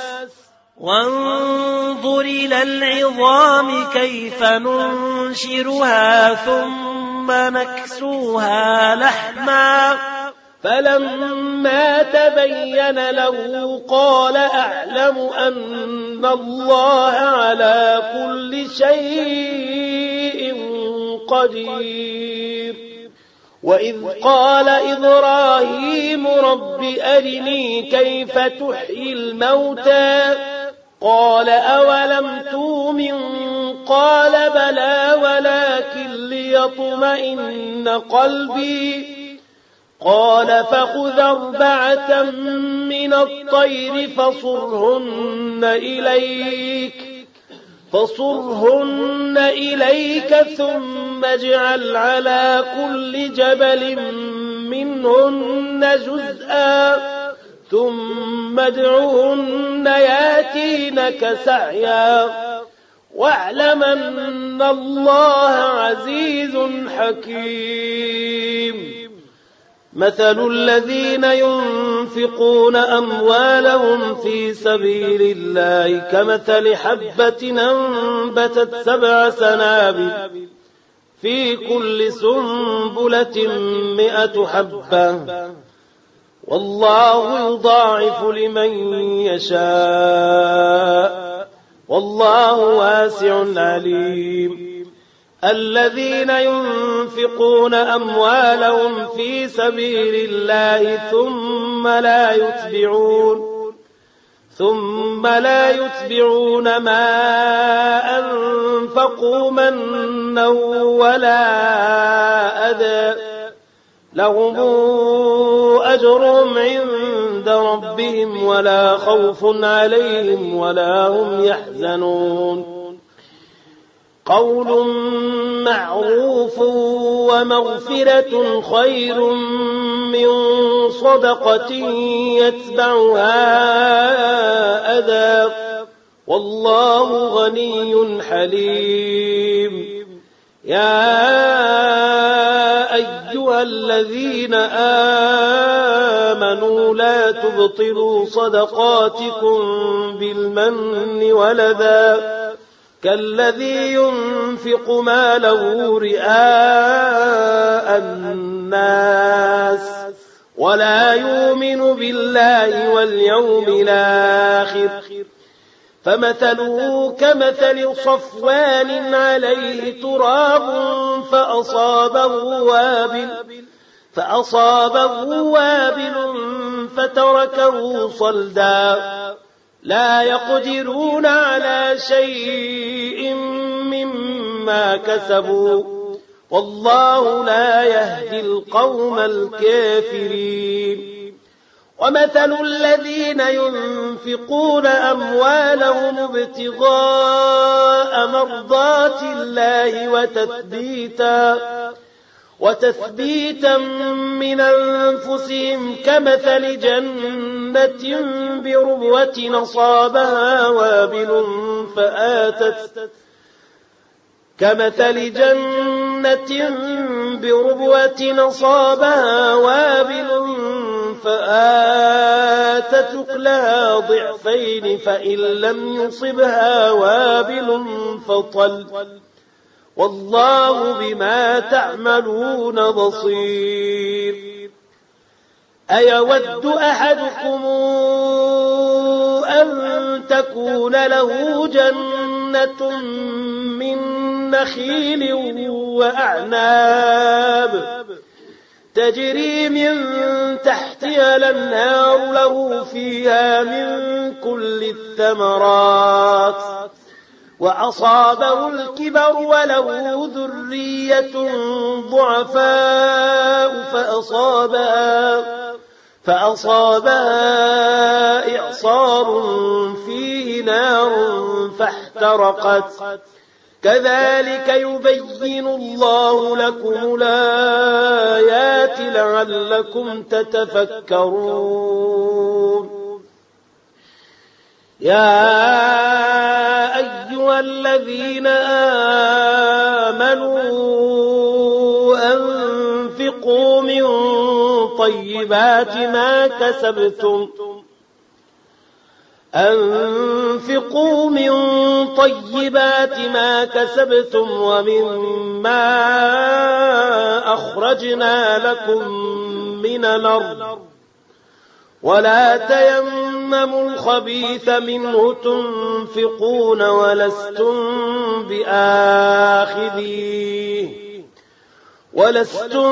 وانظر إلى العظام كيف ننشرها ثم نكسوها لحما فلما تبين له قال أعلم أن الله على كل شيء قدير. وإذ قال إبراهيم رب أرني كيف تحيي الموتى قال أولم تؤمن قال بلى ولكن ليطمئن قلبي قال فخذ أربعة من الطير فصرهن إليك فصرهن إليك ثم اجعل على كل جبل منهن جزءا ثم ادعهن ياتينك سعيا واعلم أن الله عزيز حكيم. مثل الذين ينفقون أموالهم في سبيل الله كمثل حبة أنبتت سبع سنابل في كل سنبلة مئة حبة والله يضاعف لمن يشاء والله واسع عليم. الذين ينفقون أموالهم في سبيل الله ثم لا يتبعون ثم لا يتبعون ما أنفقوا منا ولا أذى لهم أجرهم عند ربهم ولا خوف عليهم ولا هم يحزنون. قول معروف ومغفرة خير من صدقة يتبعها أذى والله غني حليم. يا أيها الذين آمنوا لا تبطلوا صدقاتكم بالمن والأذى كالذي ينفق ماله رئاء الناس ولا يؤمن بالله واليوم الآخر فمثله كمثل صفوان عليه تراب فأصابه وابل فأصابه وابل فتركه صلدا لا يقدرون على شيء مما كسبوا والله لا يهدي القوم الكافرين. ومثل الذين ينفقون أموالهم ابتغاء مرضات الله وتثبيتا وتثبيتا من أنفسهم كمثل جنة بربوة أصابها وابل فآتت كمثل جنة بربوة أصابها وابل فآتت أكلها ضعفين فإن لم يصبها وابل فطل والله بما تعملون بصير. أيود أحدكم أن تكون له جنة من نخيل وأعناب تجري من تحتها الأنهار له فيها من كل الثمرات وأصابه الكبر وله ذرية ضعفاء فأصابها, فأصابها إعصار فيه نار فاحترقت كذلك يبين الله لكم الآيات لعلكم تتفكرون. يا أيها الذين آمنوا أنفقوا من طيبات ما كسبتم أنفقوا من طيبات ما كسبتم ومما أخرجنا لكم من الأرض ولا تيمموا الخبيث منه تنفقون ولستم بآخذيه ولستم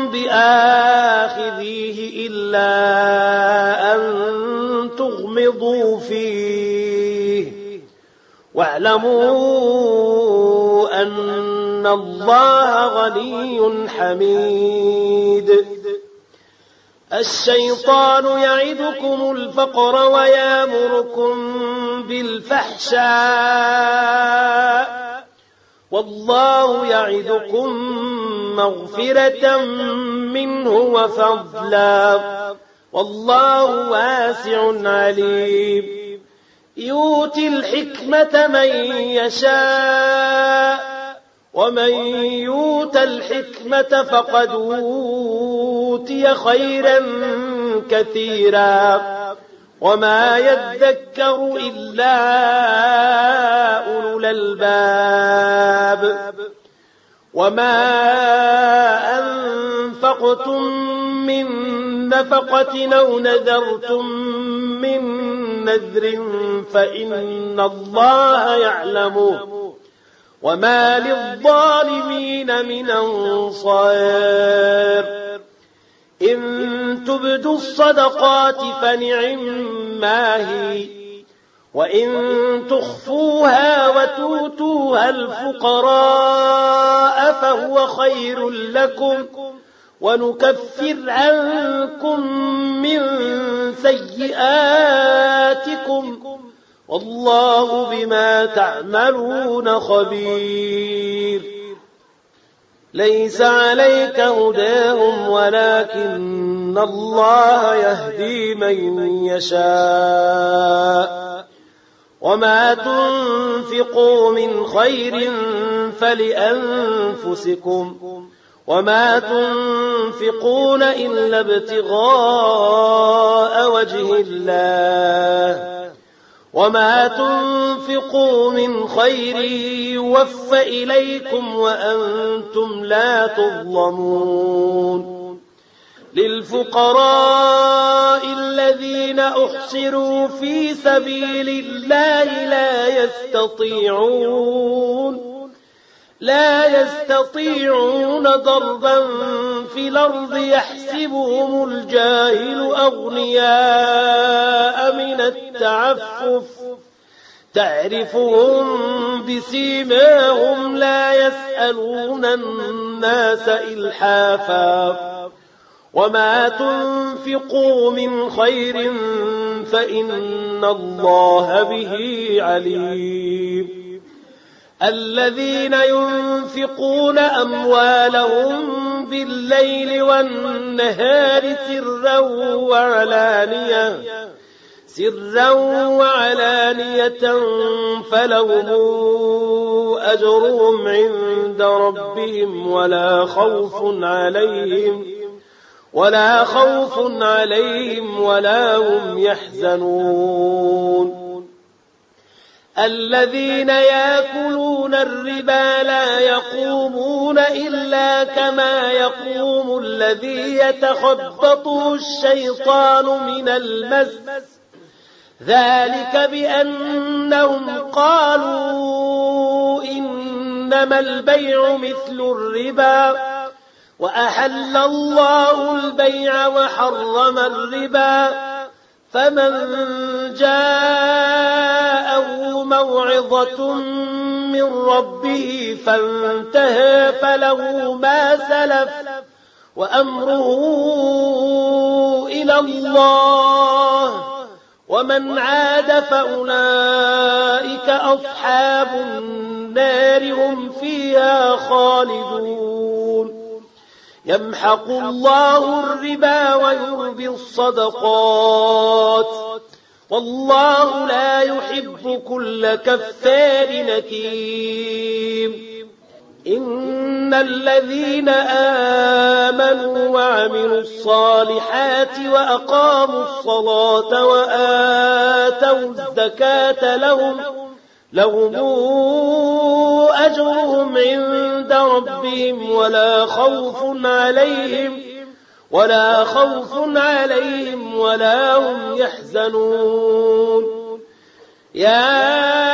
بآخذيه إلا أن تغمضوا فيه واعلموا أن الله غني حميد. الشيطان يعدكم الفقر ويامركم بالفحشاء والله يعدكم مغفرة منه وفضلا والله واسع عليم. يؤتي الحكمة من يشاء ومن يؤت الحكمة فقد أوتي خيرا كثيرا وما يذكر إلا أولو الألباب. وما أنفقتم من نفقة أو نذرتم من نذر فإن الله يعلمه وما للظالمين من أنصار. إن تبدوا الصدقات فنعما هي وإن تخفوها وتؤتوها الفقراء فهو خير لكم ونكفر عنكم من سيئاتكم والله بما تعملون خبير. ليس عليك هداهم ولكن الله يهدي من يشاء وما تنفقوا من خير فلأنفسكم وما تنفقون إلا ابتغاء وجه الله وما تنفقوا من خير يوفى إليكم وأنتم لا تظلمون للفقراء الذين أحصروا في سبيل الله لا يستطيعون لا يستطيعون ضربا في الأرض يحسبهم الجاهل أغنياء من التعفف تعرفهم بسيماهم لا يسألون الناس إلحافا وما تنفقوا من خير فإن الله به عليم الذين ينفقون أموالهم بالليل والنهار سرا وعلانية سرا وعلانية فلهم أجرهم عند ربهم ولا خوف عليهم ولا خوف عليهم ولا هم يحزنون الذين يأكلون الربا لا يقومون إلا كما يقوم الذي يتخبطه الشيطان من المس ذلك بأنهم قالوا إنما البيع مثل الربا وأحل الله البيع وحرم الربا فمن جاءه موعظة من ربه فانتهى فله ما سلف وأمره إلى الله ومن عاد فأولئك أصحاب النار هم فيها خالدون يمحق الله الربا ويربي الصدقات والله لا يحب كل كفار نكيم إن الذين آمنوا وعملوا الصالحات وأقاموا الصلاة وآتوا الزكاة لهم لهم أجرهم عند ربهم ولا خوف عليهم ولا خوف عليهم ولا هم يحزنون يا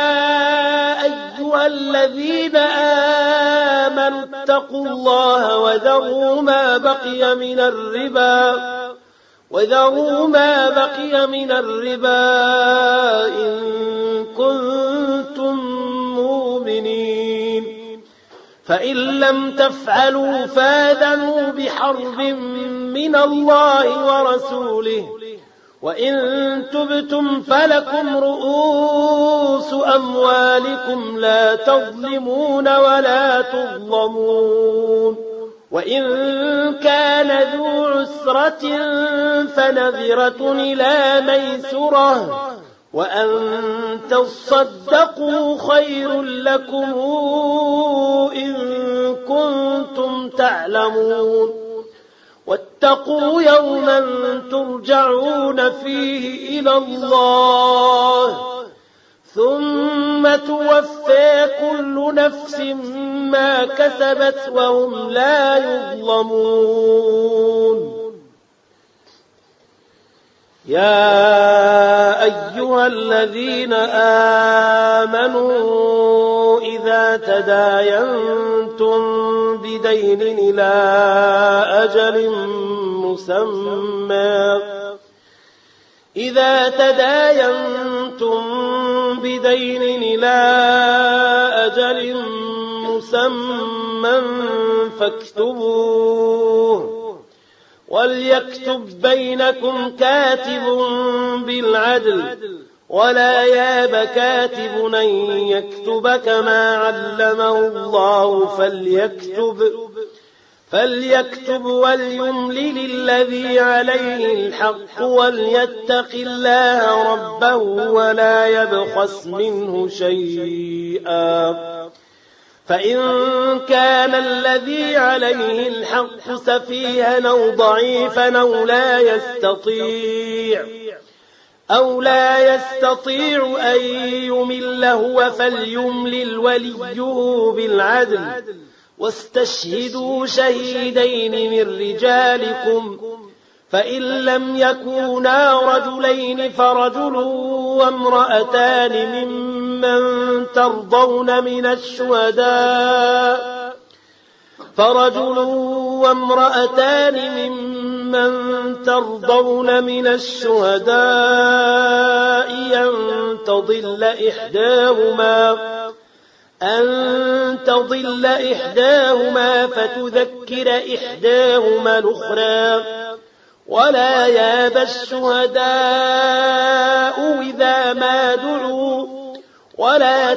أيها الذين آمنوا اتقوا الله وذروا ما بقي من الربا وذروا ما بقي من الربا إن كنتم مؤمنين فإن لم تفعلوا فآذنوا بحرب من الله ورسوله وإن تبتم فلكم رؤوس أموالكم لا تظلمون ولا تظلمون وإن كان ذو عسرة فنذرة إلى ميسرة وأن تصدقوا خير لكم إن كنتم تعلمون واتقوا يوما ترجعون فيه إلى الله ثم توفى كل نفس ما كسبت وهم لا يظلمون يا أيها الذين آمنوا إذا تداينتم بدين إلى أجل مسمى إذا تداينتم بدين إلى أجل مسمى فاكتبوه وليكتب بينكم كاتب بالعدل ولا ياب كاتب أن يكتب كما علمه الله فليكتب فليكتب وليملل الذي عليه الحق وليتق الله ربه ولا يبخس منه شيئا فإن كان الذي عليه الحق سفيها أو ضعيفا أو لا يستطيع أو لا يستطيع أن يمل هو فليملل وليه بالعدل واستشهدوا شهيدين من رجالكم فإن لم يكونا رجلين فرجل وامرأتان ممن ترضون من الشهداء فرجل وامرأتان ممن ترضون من الشهداء أن تضل إحداهما أن تضل إحداهما فتذكر إحداهما الأخرى ولا يابى الشهداء إذا ما دعوا ولا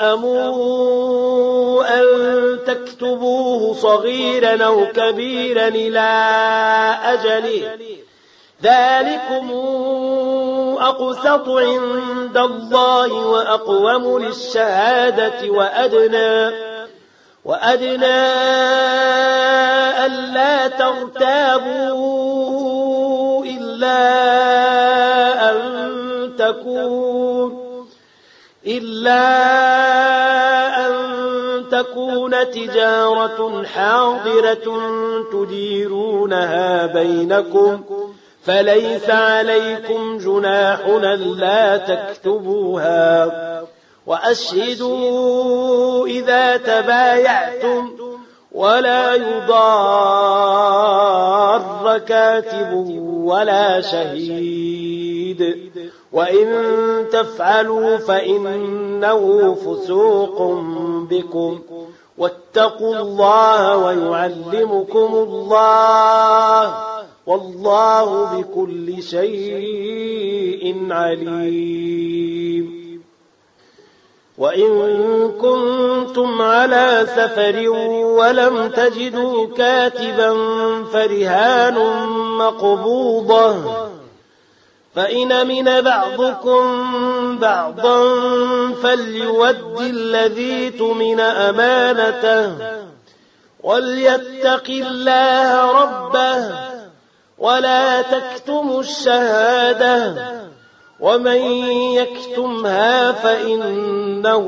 تسأموا أن تكتبوه صغيرا أو كبيرا إلى أجله ذلكم أقسط عند الله وأقوم للشهادة وأدنى وأدنى ألا ترتابوا إلا أن تكون إلا أن تكون تجارة حاضرة تديرونها بينكم فليس عليكم جناح ألا تكتبوها وأشهدوا إذا تبايعتم ولا يضار كاتب ولا شهيد وإن تفعلوا فإنه فسوق بكم واتقوا الله ويعلمكم الله والله بكل شيء عليم وإن كنتم على سفر ولم تجدوا كاتبا فرهان مقبوضة فإن من بعضكم بعضا فليؤد الذي اؤتمن أمانته وليتق الله ربه ولا تكتموا الشهادة ومن يكتمها فإنه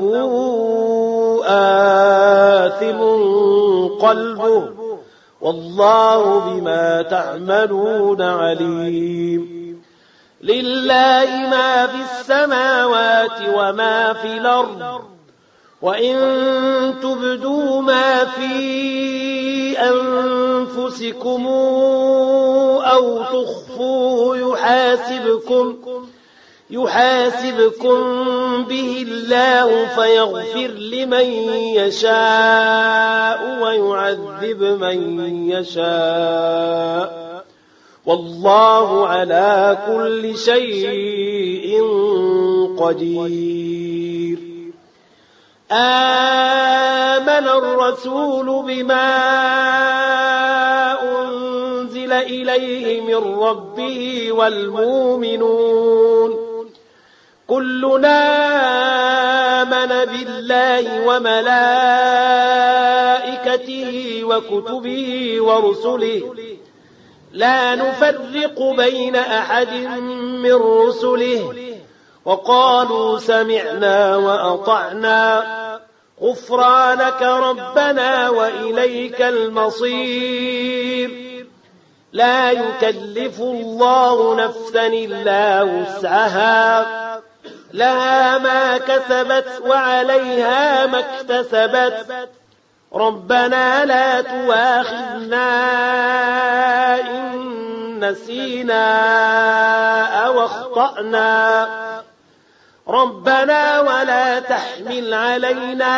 آثم قلبه والله بما تعملون عليم لله ما في السماوات وما في الأرض وإن تبدوا ما في أنفسكم أو تخفوه يحاسبكم يحاسبكم به الله فيغفر لمن يشاء ويعذب من يشاء والله على كل شيء قدير آمن الرسول بما أنزل إليه من ربه والمؤمنون كلنا آمن بالله وملائكته وكتبه ورسله لا نفرق بين أحد من رسله وقالوا سمعنا وأطعنا غفرانك ربنا وإليك المصير لا يكلف الله نفسا إلا وسعها لها ما كسبت وعليها ما اكتسبت ربنا لا تواخذنا إن نسينا أو أخطأنا ربنا ولا تحمل علينا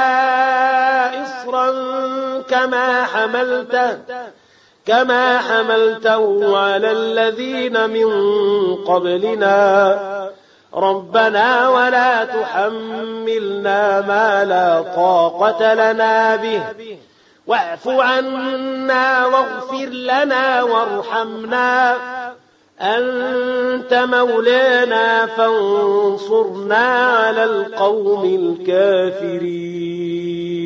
إصرا كما حملته كما حملته على الذين من قبلنا ربنا ولا تحملنا ما لا طاقة لنا به واعف عنا واغفر لنا وارحمنا أنت مولانا فانصرنا على القوم الكافرين